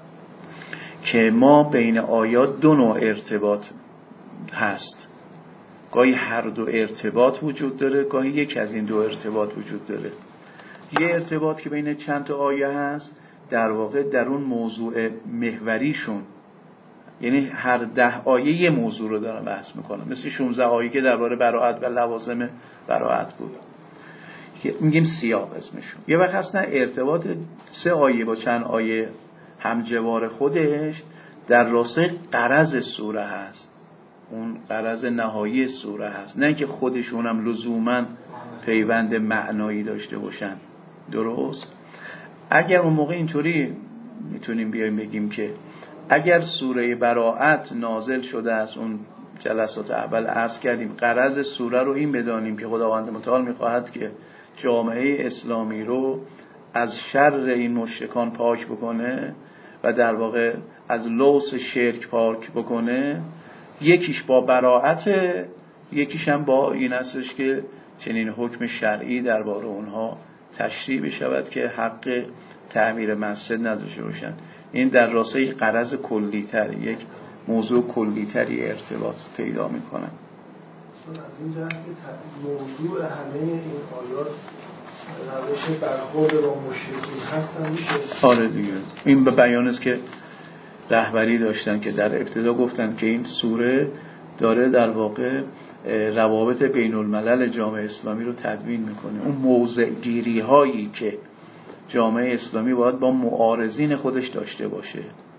[SPEAKER 1] که ما بین آیات دو نوع ارتباط هست. گاهی هر دو ارتباط وجود داره، گاهی یک از این دو ارتباط وجود داره. یه ارتباط که بین چند تا آیه هست در واقع در اون موضوع محوریشون، یعنی هر ده آیه یه موضوع رو دارن بحث میکنن، مثل شانزده آیه که درباره براءت و لوازم براءت بود، میگیم سیاق اسمشون. یه وقت هستن ارتباط سه آیه با چند آیه همجوار خودش در راستای غرض سوره هست، اون غرض نهایی سوره هست، نه که خودشون هم لزوما پیوند معنایی داشته باشن. درست؟ اگر اون موقع اینطوری میتونیم بیایم بگیم که اگر سوره براءت نازل شده است، اون جلسات اول عرض کردیم غرض سوره رو این بدانیم که خداوند متعال میخواهد که جامعه اسلامی رو از شر این مشرکان پاک بکنه و در واقع از لوث شرک پاک بکنه. یکیش با براءت، یکیش هم با این هستش که چنین حکم شرعی درباره اونها تشریع بشود که حق تعمیر مسجد نداشته باشند. این در راستای غرض کلی‌تر، یک موضوع کلی‌تری ارتباط پیدا می‌کنه.
[SPEAKER 2] از این جهت که موضوع همه این آیات روش برخورد با مشرکین هستن میشه.
[SPEAKER 1] آره دیگه، این به بیان است که رهبری داشتن که در ابتدا گفتن که این سوره داره در واقع روابط بین الملل جامعه اسلامی رو تدوین میکنه. اون موضع گیری هایی که جامعه اسلامی باید با معارضین خودش داشته باشه،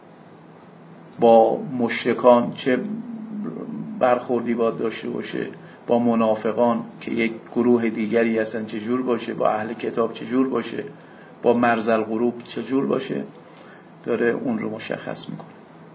[SPEAKER 1] با مشرکان چه برخوردی باید داشته باشه، با منافقان که یک گروه دیگری هستن چجور باشه، با اهل کتاب چجور باشه، با مرز الغروب چجور باشه، داره اون رو مشخص میکنه.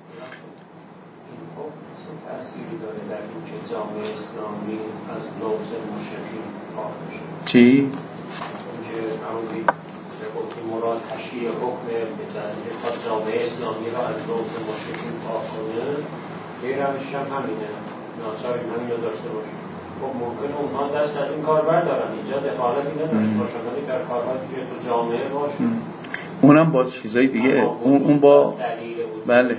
[SPEAKER 4] تأثیری داره در این که جامعه اسلامی از لوث مشرکین پاک بشه.
[SPEAKER 1] چی؟
[SPEAKER 4] اینکه همونی به گفتیم مراد تشریع حکم بزنید خواهد جامعه اسلامی را از لوث مشرکین پاک کنه، یه روشش هم همینه، ناچاریم همین رو داشته باشه. خب ممکنه اونها دست از این کار بردارن، اینجا دخالتی نداشته باشن، ولی در کارهایی که تو جامعه باشه
[SPEAKER 1] اونم با چیزای دیگه، اون اون با بله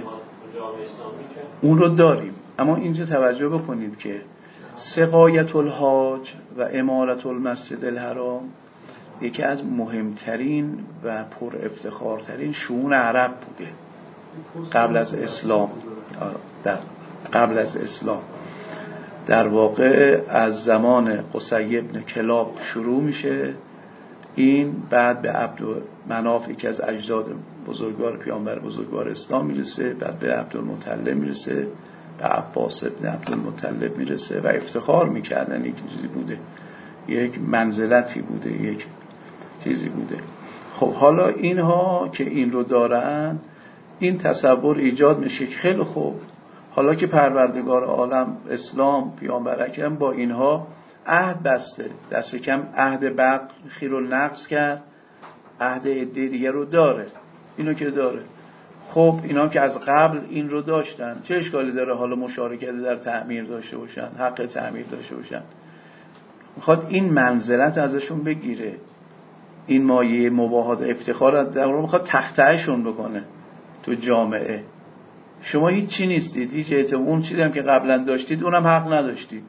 [SPEAKER 1] اون رو داریم. اما اینجا توجه بکنید که سقایت الحاج و امارت المسجد الحرام یکی از مهمترین و پر افتخارترین شؤون عرب بوده قبل از اسلام. در قبل از اسلام در واقع از زمان قصی بن کلاب شروع میشه، این بعد به عبدالمناف یکی از اجداد بزرگوار پیامبر بزرگوار اسلام میرسه، بعد به عبدالمطلب میرسه، به عباس بن عبدالمطلب میرسه و افتخار میکردن. یک چیزی بوده، یک منزلتی بوده، یک چیزی بوده. خب حالا اینها که این رو دارن، این تصور ایجاد میشه که خیلی خوب، حالا که پروردگار عالم اسلام پیامبر اکرم با اینها عهد بسته، دست کم عهد بقی رو نقض کرد، عهد عده دیگه رو داره، اینو که داره. خب اینا که از قبل این رو داشتن، چه اشکالی داره حالا مشارکت در تعمیر داشته باشن، حق تعمیر داشته باشن؟ میخواد این منزلت ازشون بگیره، این مایه مباهات افتخار در اون میخواد تخطئشون بکنه تو جامعه. شما هیچ چی نیستید، هیچ اعتبار، اون چیزی هم که قبلا داشتید اونم حق نداشتید،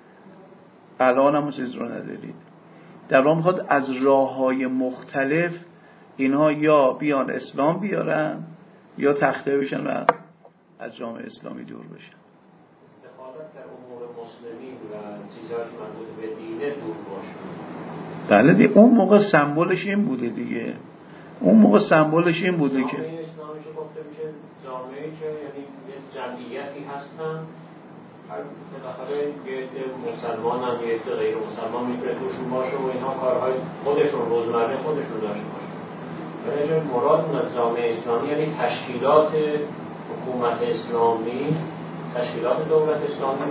[SPEAKER 1] الان هم چیز رو ندارید. در واقع میخواد از راه‌های مختلف اینها یا بیان اسلام بیارن یا تخته بشن و از جامعه اسلامی دور بشن.
[SPEAKER 4] استخالت در امور مسلمین و چیزهاش مربوط به دینه دور باشه.
[SPEAKER 1] بله دیگه، اون موقع سمبولش این بوده دیگه، اون موقع سمبولش این بوده که
[SPEAKER 4] جامعه اسلامیش گفته میشه جامعه‌ای که یعنی یه جمعیتی هستن، بالاخره یه عده مسلمان هم یه عده غیر مسلمان میتونه توشون باشه و اینها کارهای خودشون روزمره خودشون داشته باشه. ولی اگر مراد از جامعه اسلامی یعنی تشکیلات حکومت اسلامی، تشکیلات دولت اسلامی،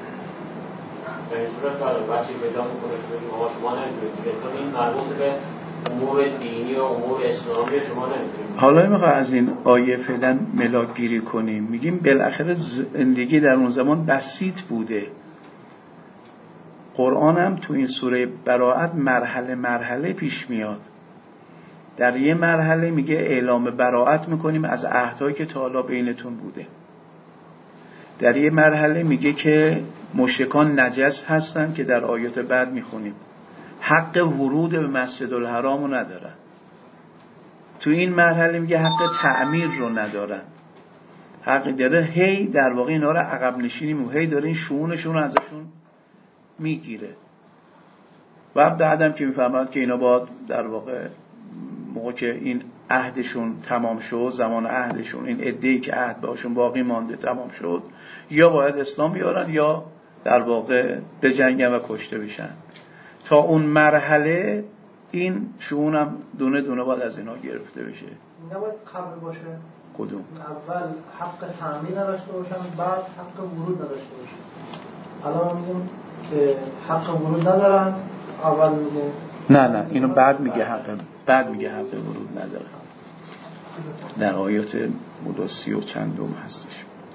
[SPEAKER 4] در این صورت باید بچه پیدا میکنه که بگیم آقا شما نمیتونید دیگه، چون این مربوط به امور دینی و امور اسلامی شما نمیتونید.
[SPEAKER 1] حالا میخواه از این آیه فعلا ملاک گیری کنیم، میگیم بالاخره زندگی در اون زمان بسیط بوده. قرآن هم تو این سوره براءت مرحله مرحله پیش میاد. در یه مرحله میگه اعلام براءت میکنیم از عهدهایی که تا حالا بینتون بوده. در یه مرحله میگه که مشرکان نجس هستن که در آیات بعد میخونیم حق ورود به مسجد الحرام رو ندارن. تو این مرحله میگه حق تعمیر رو ندارن، حق داره هی در واقع اینا رو عقب نشینی میگه، هی داره این شؤونشون رو ازشون میگیره. و بعدم که میفهمد که اینا باید در واقع موقع که این عهدشون تمام شد، زمان عهدشون، این عده‌ای که عهد باشون باقی مانده تمام شد، یا باید اسلام بیارن یا در واقع بجنگن و کشته بشن. تا اون مرحله این شؤون هم دونه دونه باید از اینا گرفته بشه.
[SPEAKER 2] نباید قبل باشه.
[SPEAKER 1] کدوم؟
[SPEAKER 2] اول حق تعمیر نداشته باشن، بعد حق ورود نداشته باشن. الان میگیم که حق ورود ندارن، اول میگه
[SPEAKER 1] نه نه اینو بعد میگه حق، بعد میگه حق ورود ندارن. در آیات مدرسی و چندم هستش.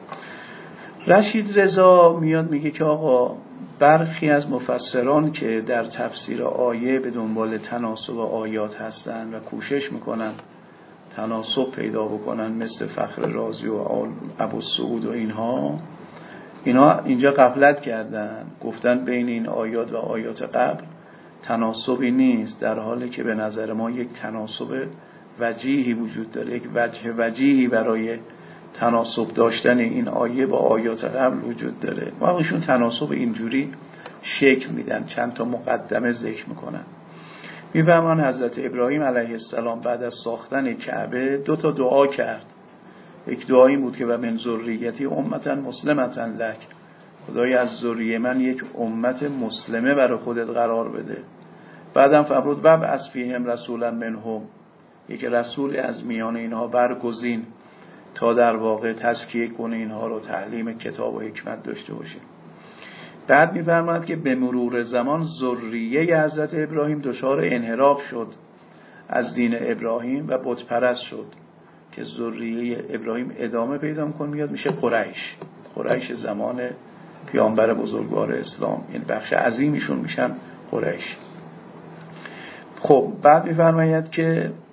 [SPEAKER 1] رشید رضا میاد میگه که آقا برخی از مفسران که در تفسیر آیه به دنبال تناسب آیات هستن و کوشش میکنن تناسب پیدا بکنن، مثل فخر رازی و ابوالسعود و اینها، اینا اینجا غفلت کردن، گفتن بین این آیات و آیات قبل تناسبی نیست، در حالی که به نظر ما یک تناسب وجیهی وجود داره، یک وجه وجیهی برای تناسب داشتن این آیه با آیات قبل وجود داره. ما ایشون تناسب اینجوری شکل میدن، چند تا مقدمه ذکر میکنن. میفهمن حضرت ابراهیم علیه السلام بعد از ساختن کعبه دو تا دعا کرد. یک دعایی بود که و من ذریتی امتا مسلمتا لک، خدای از ذریه من یک امت مسلمه برای خودت قرار بده. بعدم فرمود و بعث فیهم رسولا منهم، یک رسول از میان اینها برگزین تا در واقع تزکیه کنه اینها رو، تعلیم کتاب و حکمت داشته باشه. بعد می‌فرماید که به مرور زمان ذریه حضرت ابراهیم دچار انحراف شد از دین ابراهیم و بت پرست شد، که ذریه ابراهیم ادامه پیدا می‌کنه، میاد میشه قریش. قریش زمان پیامبر بزرگوار اسلام، یعنی بخش عظیمیشون میشن قریش. خب بعد می‌فرماید که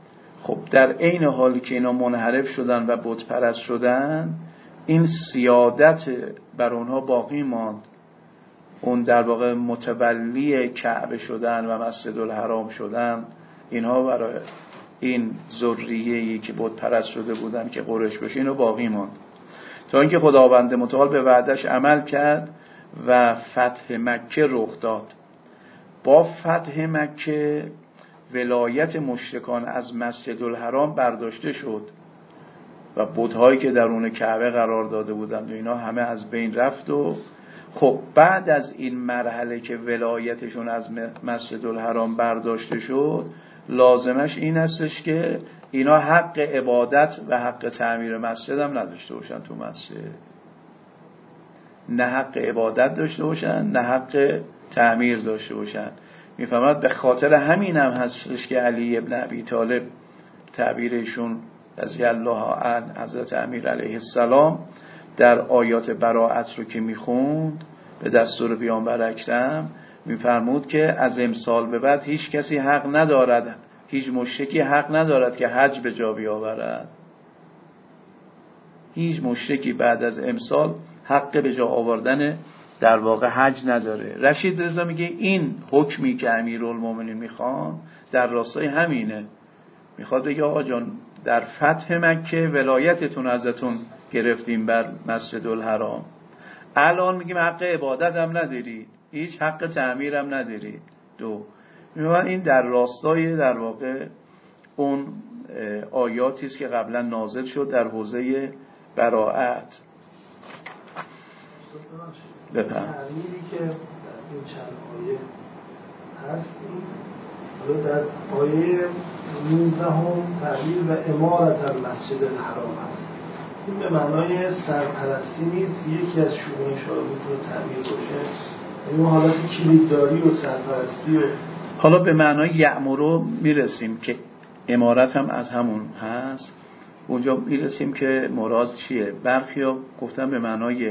[SPEAKER 1] خب در عین حالی که اینا منحرف شدن و بت پرست شدن، این سیادت بر اونها باقی ماند. اون در واقع متولی کعبه شدن و مسجد الحرام شدن، اینها برای این ذریه‌ای که بت پرست شده بودن که قریش باشه، اینو باقی ماند تا اینکه خداوند متعال به وعدش عمل کرد و فتح مکه رخ داد. با فتح مکه ولایت مشرکان از مسجد الحرام برداشته شد و بت‌هایی که درون کعبه قرار داده بودند و اینا همه از بین رفت. و خب بعد از این مرحله که ولایتشون از مسجد الحرام برداشته شد، لازمش این هستش که اینا حق عبادت و حق تعمیر مسجد هم نداشته باشن تو مسجد. نه حق عبادت داشته باشن، نه حق تعمیر داشته باشن. میفهمد به خاطر همین هم هستش که علی ابن ابی طالب تعبیرشون رضی الله عنه حضرت امیر علیه السلام در آیات براءت رو که میخوند به دستور پیامبر اکرم میفرمود که از امسال به بعد هیچ کسی حق ندارد، هیچ مشرکی حق ندارد که حج به جا بیاورد. هیچ مشرکی بعد از امسال حق به جا آوردن در واقع حج نداره. رشید رضا میگه این حکمی که امیرالمومنین میخوان در راستای همینه. میخواد بگه آقا جان در فتح مکه ولایتتون ازتون گرفتیم بر مسجد الحرام، الان میگیم حق عبادت هم ندارید، هیچ حق تعمیر هم ندارید. دو این در راستای در واقع اون آیاتی است که قبلا نازل شد در حوزه براءت.
[SPEAKER 2] بفهم تعمیری که در این چند آیه هست، حالا در آیه نوزده هم تعمیر و امارت المسجد الحرام هست. این به معنای سرپرستی نیست، یکی از شؤونش رو میتونه تعمیر باشه، این حالت کلیدداری و سرپرستی و
[SPEAKER 1] حالا به معنای یأمرو میرسیم که امارت هم از همون هست. اونجا میرسیم که مراد چیه. برخیا گفتن به معنای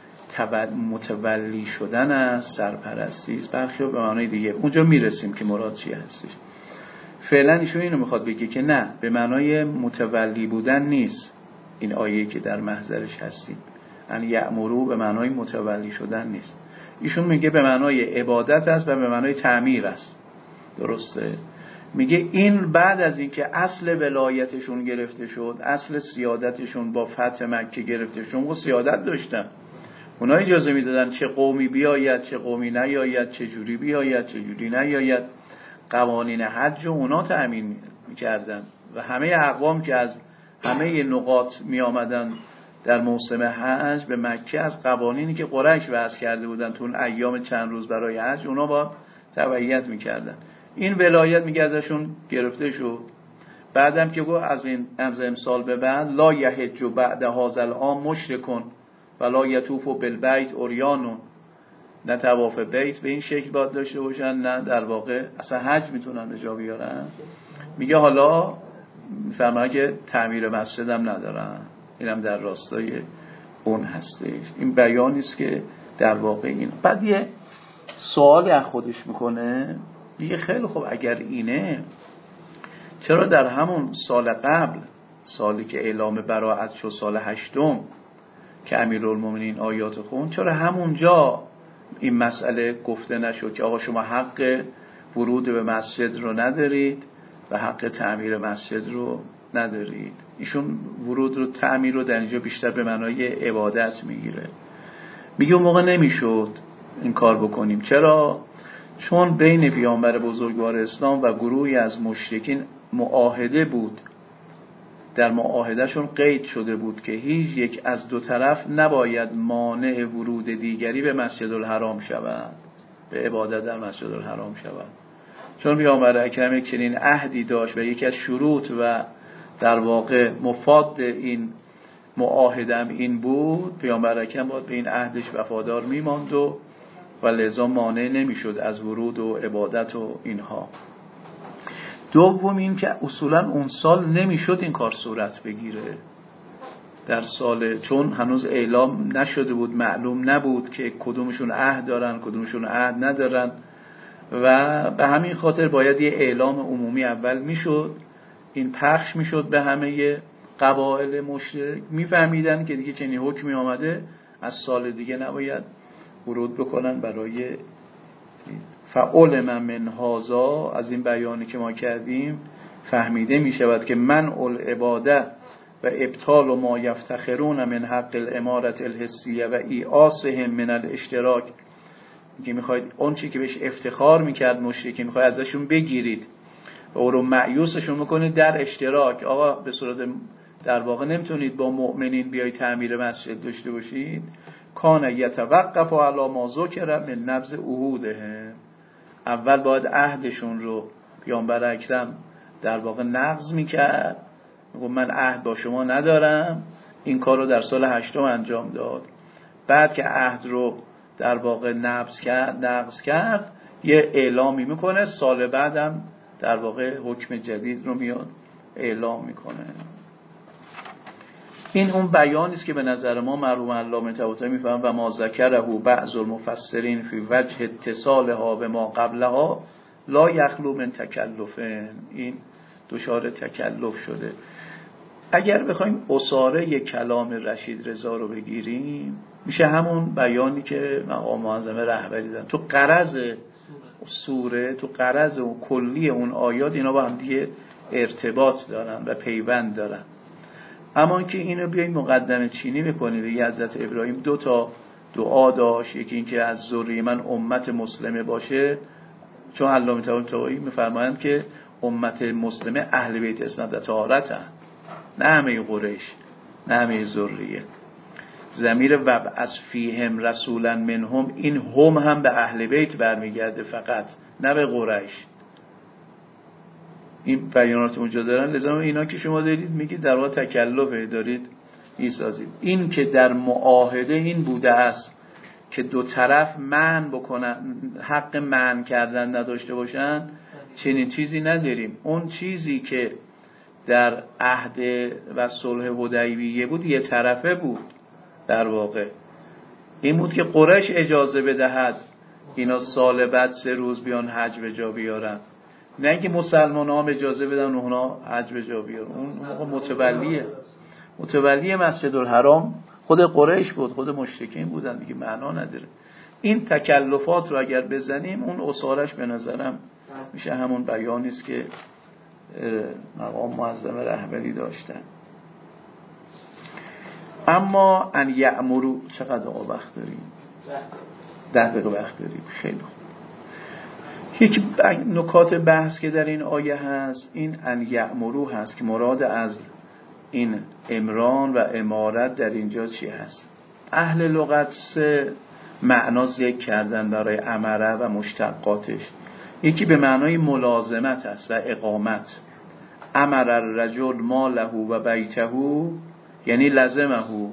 [SPEAKER 1] متولی شدن است، سرپرستی است، برخیا به معنای دیگه. اونجا میرسیم که مراد چیه هستش. فعلا ایشون اینو میخواد بگه که نه، به معنای متولی بودن نیست این آیه که در محضرش هستیم. ان یأمرو به معنای متولی شدن نیست. ایشون میگه به معنای عبادت است و به معنای تعمیر است. درسته؟ میگه این بعد از این که اصل ولایتشون گرفته شد، اصل سیادتشون با فتح مکه گرفته شد، و سیادت داشتن، اونا اجازه میدادن چه قومی بیاید چه قومی نیاید، چه جوری بیاید چه جوری نیاید. قوانین حج رو اونا تأمین میکردن و همه اقوام که از همه نقاط میآمدن در موسم حج به مکه، از قوانینی که قریش وضع کرده بودن تو اون ایام چند روز برای حج، اونا با تبعیت میکردن. این ولایت میگه ازشون گرفته شد. بعدم که گفت از این از امسال به بعد لا یحج بعد هذا العام مشرکون ولا یطوف بالبیت عریان، نه طواف بیت به این شکل باید داشته باشن، نه در واقع اصلا حج میتونن به جا بیارن. میگه حالا میفرمایه که تعمیر مسجد هم ندارن. اینم در راستای اون هستش. این بیانی است که در واقع این. بعد یه سوالی از خودش میکنه، میگه خیلی خوب اگر اینه، چرا در همون سال قبل، سالی که اعلام براءت شد، سال هشتم که امیرالمومنین آیات خون، چرا همونجا این مسئله گفته نشد که آقا شما حق ورود به مسجد رو ندارید و حق تعمیر مسجد رو ندارید. ایشون ورود رو، تعمیر رو در اینجا بیشتر به معنای عبادت میگیره. میگه اون موقع نمیشد این کار بکنیم. چرا؟ چون بین پیامبر بزرگوار اسلام و گروهی از مشرکین معاهده بود. در معاهدهشون قید شده بود که هیچ یک از دو طرف نباید مانع ورود دیگری به مسجد الحرام شود، به عبادت در مسجد الحرام شود. چون پیامبر اکرم چنین عهدی داشت و یکی از شروط و در واقع مفاد این معاهدم این بود، پیامبر اکرم باید به این عهدش وفادار میماند و و لذا مانع نمیشد از ورود و عبادت و اینها. دوم این که اصولا اون سال نمیشد این کار صورت بگیره، در سال، چون هنوز اعلام نشده بود، معلوم نبود که کدومشون عهد دارن کدومشون عهد ندارن و به همین خاطر باید یه اعلام عمومی اول میشد. این پخش میشد به همه قبایل مشرک، میفهمیدن که دیگه چنین حکمی آمده، از سال دیگه نباید ورود بکنن برای فعول من من هازا. از این بیانی که ما کردیم فهمیده می شود که من اول عباده و ابطال و ما یفتخرون من حق الامارت الحسیه و ایعاسهم من الاشتراک، که میخواید اون چی که بهش افتخار میکرد مشرکی میخواید ازشون بگیرید و او رو مایوسشون میکنید در اشتراک. آقا به صورت در واقع نمیتونید با مؤمنین بیای تعمیر مسجد داشته باشید. کان یتوقف علی ما ذکر من نبذ عهودهم، اول باید عهدشون رو پیامبر اکرم در واقع نقض میکرد، میگه من عهد با شما ندارم، این کار رو در سال هشتم انجام داد. بعد که عهد رو در واقع نقض کرد نقض کرد یه اعلامی میکنه، سال بعدم در واقع حکم جدید رو میاد اعلام میکنه. این اون بیانی است که به نظر ما مرحوم علامه طباطبایی میفهمن و ما ذکره بعض المفسرین فی وجه اتصالها به ما قبلها لا یخلو من تکلفن، این دچار تکلف شده. اگر بخوایم اساره کلام رشید رضا رو بگیریم میشه همون بیانی که مقام معظم رهبری دادن تو غرض سوره، تو غرض و کلی اون آیات، اینا با هم دیگه ارتباط دارن و پیوند دارن. اما که اینو بیایم مقدمه چینی بکنیم، دیگه حضرت ابراهیم دو تا دعا داشت، یکی این که از ذریه من امت مسلمه باشه، چون علامه طباطبایی میفرمایند که امت مسلمه اهل بیت اسمت و طهارتن، نه همه قریش، نه همه ذریه. ضمیر وبعث فیهم رسولا منهم، این هم هم به اهل بیت برمیگرده فقط، نه به قریش. این بیانات اونجا دارن، لذا اینا که شما دارید میگید در واقع تکلفه دارید میسازید. این که در معاهده این بوده است که دو طرف منع بکنن، حق منع کردن نداشته باشن، چنین چیزی نداریم. اون چیزی که در عهد و صلح حدیبیه بود یه طرفه بود، در واقع این بود که قریش اجازه بدهد اینا سال بعد سه روز بیان حج به جا بیارن، نه اینکه مسلمان ها اجازه بدن اونا حج به جا بیارن. اون موقع متولیه متولی مسجد الحرام خود قریش بود، خود مشرکین بودن دیگه، معنا نداره. این تکلفات رو اگر بزنیم اون اسارش به نظرم میشه همون بیانی است که مقام معظم رهبری داشتن. اما ان یأمرو، چقدر وقت داریم؟ ده دقیقه وقت داریم، خیلی خوب. یک نکات بحث که در این آیه هست این ان یأمرو هست که مراد از این امران و امارت در اینجا چی هست؟ اهل لغت سه معنا ذکر کردن برای امره و مشتقاتش. یکی به معنای ملازمت است و اقامت. امر الرجل ماله و بیته یعنی لازمه،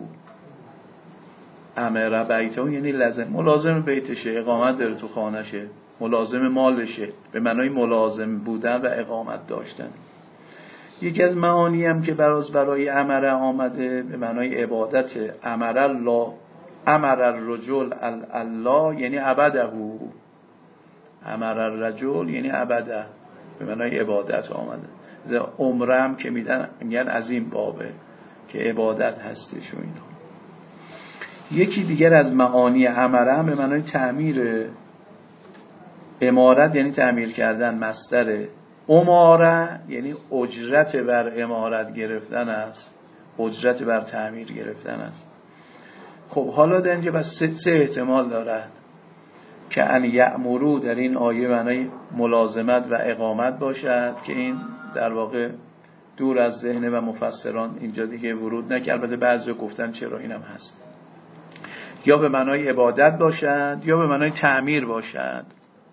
[SPEAKER 1] امر بیته یعنی لازم، ملازم بیتشه، اقامت داره تو خانشه، ملازم مالشه، به معنای ملازم بودن و اقامت داشتن. یکی از معانی هم که براز برای امر آمده به معنای عبادت. امر الله، امر الرجل الله یعنی عبده، امر الرجل یعنی عبده، به معنای عبادت آمده. عمره هم که میدن میگن از این بابه که عبادت هستش و اینا. یکی دیگر از معانی امره هم به معنای تعمیر. امارت یعنی تعمیر کردن، مصدر. اماره یعنی اجرت بر امارت گرفتن است، اجرت بر تعمیر گرفتن است. خب حالا در اینجا بس سه, سه احتمال دارد که ان یأمرو در این آیه معنای ملازمت و اقامت باشد که این در واقع دور از ذهن و مفسران اینجا دیگه ورود نکرد، البته بعضی گفتن چرا اینم هست. یا به معنای عبادت باشد یا به معنای تعمیر باشد.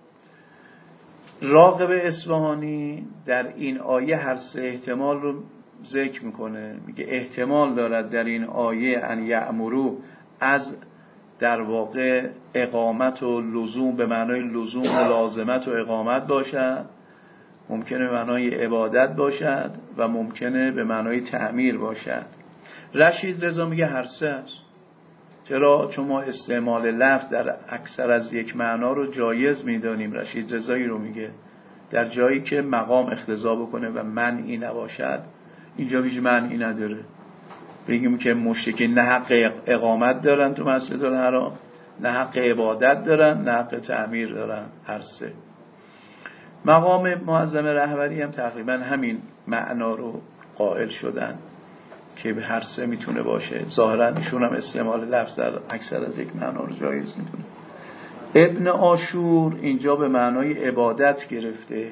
[SPEAKER 1] راغب اصفهانی در این آیه هر سه احتمال رو ذکر میکنه، میگه احتمال دارد در این آیه ان یأمرو از در واقع اقامت و لزوم به معنای لزوم و لازمت و اقامت باشد، ممکنه به معنای عبادت باشد و ممکنه به معنای تعمیر باشد. رشید رضا میگه هر سه است. چرا؟ چون ما استعمال لفظ در اکثر از یک معنا رو جایز میدانیم. رشید رضایی رو میگه در جایی که مقام اقتضا بکنه و منعی نباشد، اینجا هیچ منعی نداره. بگیم که مشرکین نه حق اقامت دارن تو مسجد الحرام، نه حق عبادت دارن، نه حق تعمیر دارن، هر سه. مقام معظم رهبری هم تقریبا همین معنا رو قائل شدن که به هر سه میتونه باشه. ظاهرا ایشون هم استعمال لفظ در اکثر از یک معنا رو جایز میدونه. ابن عاشور اینجا به معنای عبادت گرفته،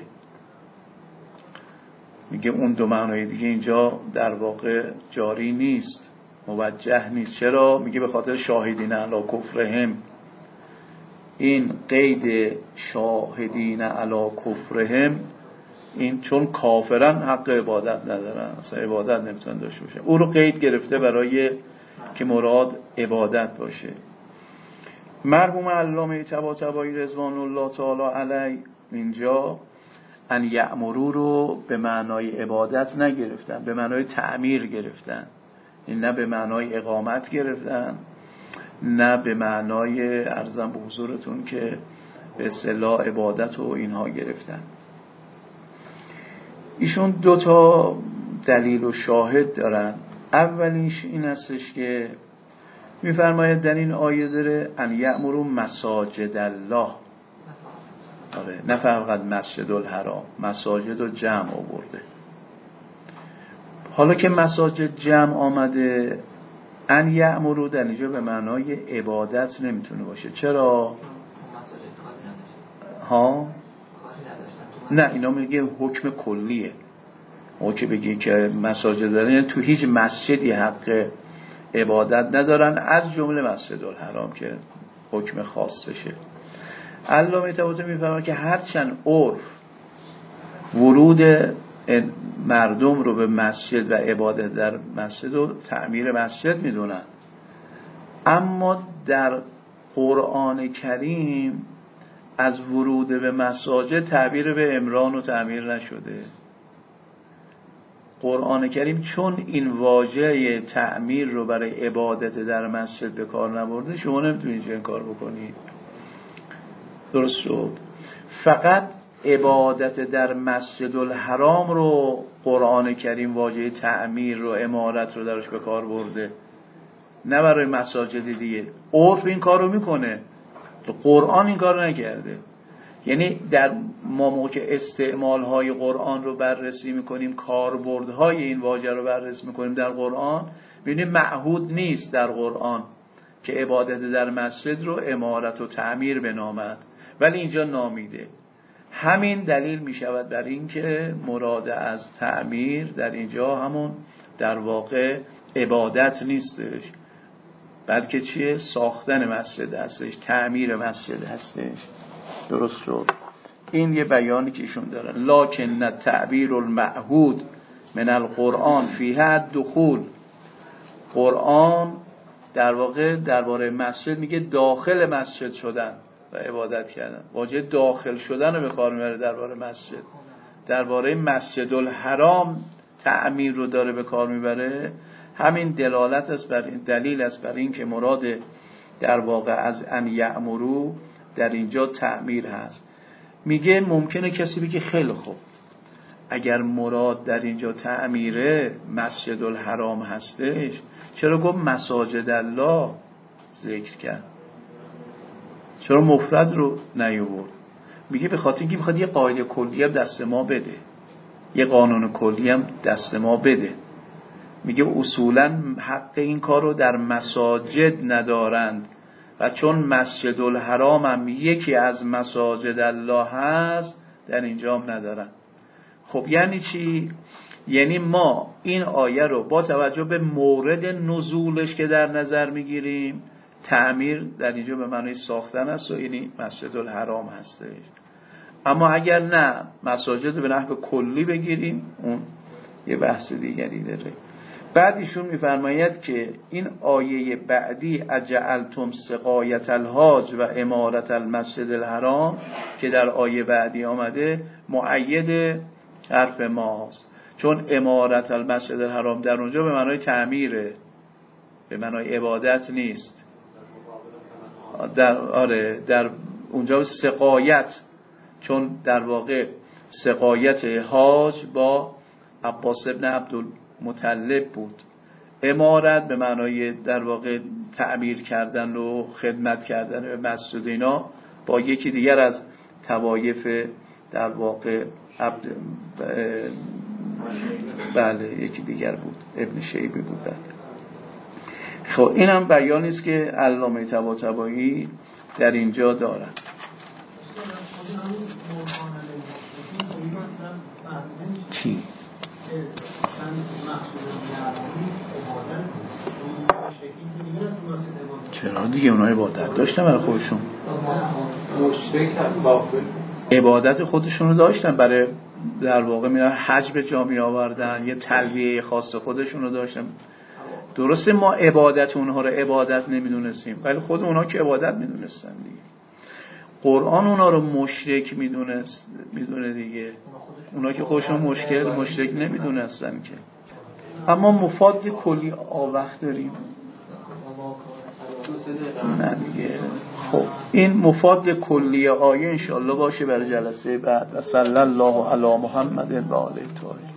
[SPEAKER 1] میگه اون دو معنای دیگه اینجا در واقع جاری نیست، موجه نیست. چرا؟ میگه به خاطر شاهدین علی کفرهم. این قید شاهدین علی کفرهم، این چون کافرن حق عبادت ندارن، اصلا عبادت نمیتونن داشته باشن، او رو قید گرفته برای که مراد عبادت باشه. مرحوم علامه طباطبایی رضوان الله تعالی علیه اینجا ان یأمرو رو به معنای عبادت نگرفتن، به معنای تعمیر گرفتن. این نه به معنای اقامت گرفتن، نه به معنای ارزم به حضورتون که به اصطلاح عبادت و اینها گرفتن. ایشون دو تا دلیل و شاهد دارن. اولیش این هستش که میفرماید در این آیه داره ان یأمروا مساجد الله، آره، نه فقط مسجد الحرام، مساجد و جمع آورده. حالا که مساجد جمع آمده، ان یأمروا در اینجا به معنای عبادت نمیتونه باشه. چرا؟ ها؟ نه، اینا میگه حکم کلیه. او که بگی که مساجد دارن، یعنی تو هیچ مسجدی حق عبادت ندارن از جمله مسجد الحرام که حکم خاصشه. علامه طباطبایی میفهمه که هرچند عرف ورود مردم رو به مسجد و عبادت در مسجد و تعمیر مسجد میدونن، اما در قرآن کریم از ورود به مساجد تعبیر به عمران و تعمیر نشده. قرآن کریم چون این واژه تعمیر رو برای عبادت در مسجد به کار نبرده، شما نمیتونید این کار بکنید. درست شد؟ فقط عبادت در مسجد الحرام رو قرآن کریم واژه تعمیر رو، عمارت رو درش به کار برده، نه برای مساجد دیگه. عرف این کار رو میکنه، قرآن این کار رو نکرده. یعنی در ما موقع استعمال های قرآن رو بررسی میکنیم، کاربردهای این واژه رو بررسی میکنیم در قرآن، میبینیم معهود نیست در قرآن که عبادت در مسجد رو عمارت و تعمیر بنامد، ولی اینجا نامیده. همین دلیل میشود بر این که مراد از تعمیر در اینجا همون در واقع عبادت نیستش، بلکه چیه؟ ساختن مسجد هستش، تعمیر مسجد هستش. درست شد؟ این یه بیانی که ایشون دارن. لکن تعبیر المعهود من القرآن فیه الدخول. قرآن در واقع درباره مسجد میگه داخل مسجد شدن و عبادت کردن. واژه داخل شدن رو به کار میبره درباره مسجد. درباره مسجد الحرام تعمیر رو داره به کار میبره. همین دلالت است بر این، دلیل است بر این که مراد در واقع از ان یأمروا در اینجا تعمیر هست. میگه ممکنه کسی بگه خیلی خوب، اگر مراد در اینجا تعمیره مسجد الحرام هستش، چرا گفت مساجد الله ذکر کرد؟ چرا مفرد رو نیاورد؟ میگه به خاطر اینکه میخواد یه قاعده کلی هم دست ما بده، یه قانون کلی هم دست ما بده. میگه اصولا حق این کار رو در مساجد ندارند و چون مسجد الحرام هم یکی از مساجد الله هست در اینجا هم ندارن. خب یعنی چی؟ یعنی ما این آیه رو با توجه به مورد نزولش که در نظر میگیریم، تعمیر در اینجا به معنی ساختن است و یعنی مسجد الحرام هستش. اما اگر نه مساجد به نحو کلی بگیریم، اون یه بحث دیگری داره. بعد ایشون میفرماید که این آیه بعدی اجعلتم سقایت الحاج و امارت المسجد الحرام که در آیه بعدی آمده مؤید حرف ماست، چون امارت المسجد الحرام در اونجا به معنای تعمیره، به معنای عبادت نیست. در آره در اونجا سقایت، چون در واقع سقایت حاج با عباس ابن عبدالمطلب بود. امارت به معنای در واقع تعمیر کردن و خدمت کردن به مسجد اینا با یکی دیگر از طوایف در واقع عبد بله یکی دیگر بود، ابن شیبه بود. بله. خب اینم بیانی است که علامه طباطبایی در اینجا دارن. چی؟ چرا دیگه اونها عبادت داشتن برای خودشون، عبادت خودشونو داشتن، برای در واقع میرن حج به جا می آوردن، یه تلبیه خاص خودشونو داشتن. درسته ما عبادت اونها رو عبادت نمیدونستیم، ولی خود اونها که عبادت میدونستن دیگه. قرآن اونها رو مشرک میدونست میدونه دیگه، اونها که خودشون مشکل مشرک نمیدونستن که. اما مفاد کلی آوخت داریم نه دیگه. خب این مفاد کلی آیه انشاءالله باشه برای جلسه بعد. صلی الله علی محمد و آله الطاهرین.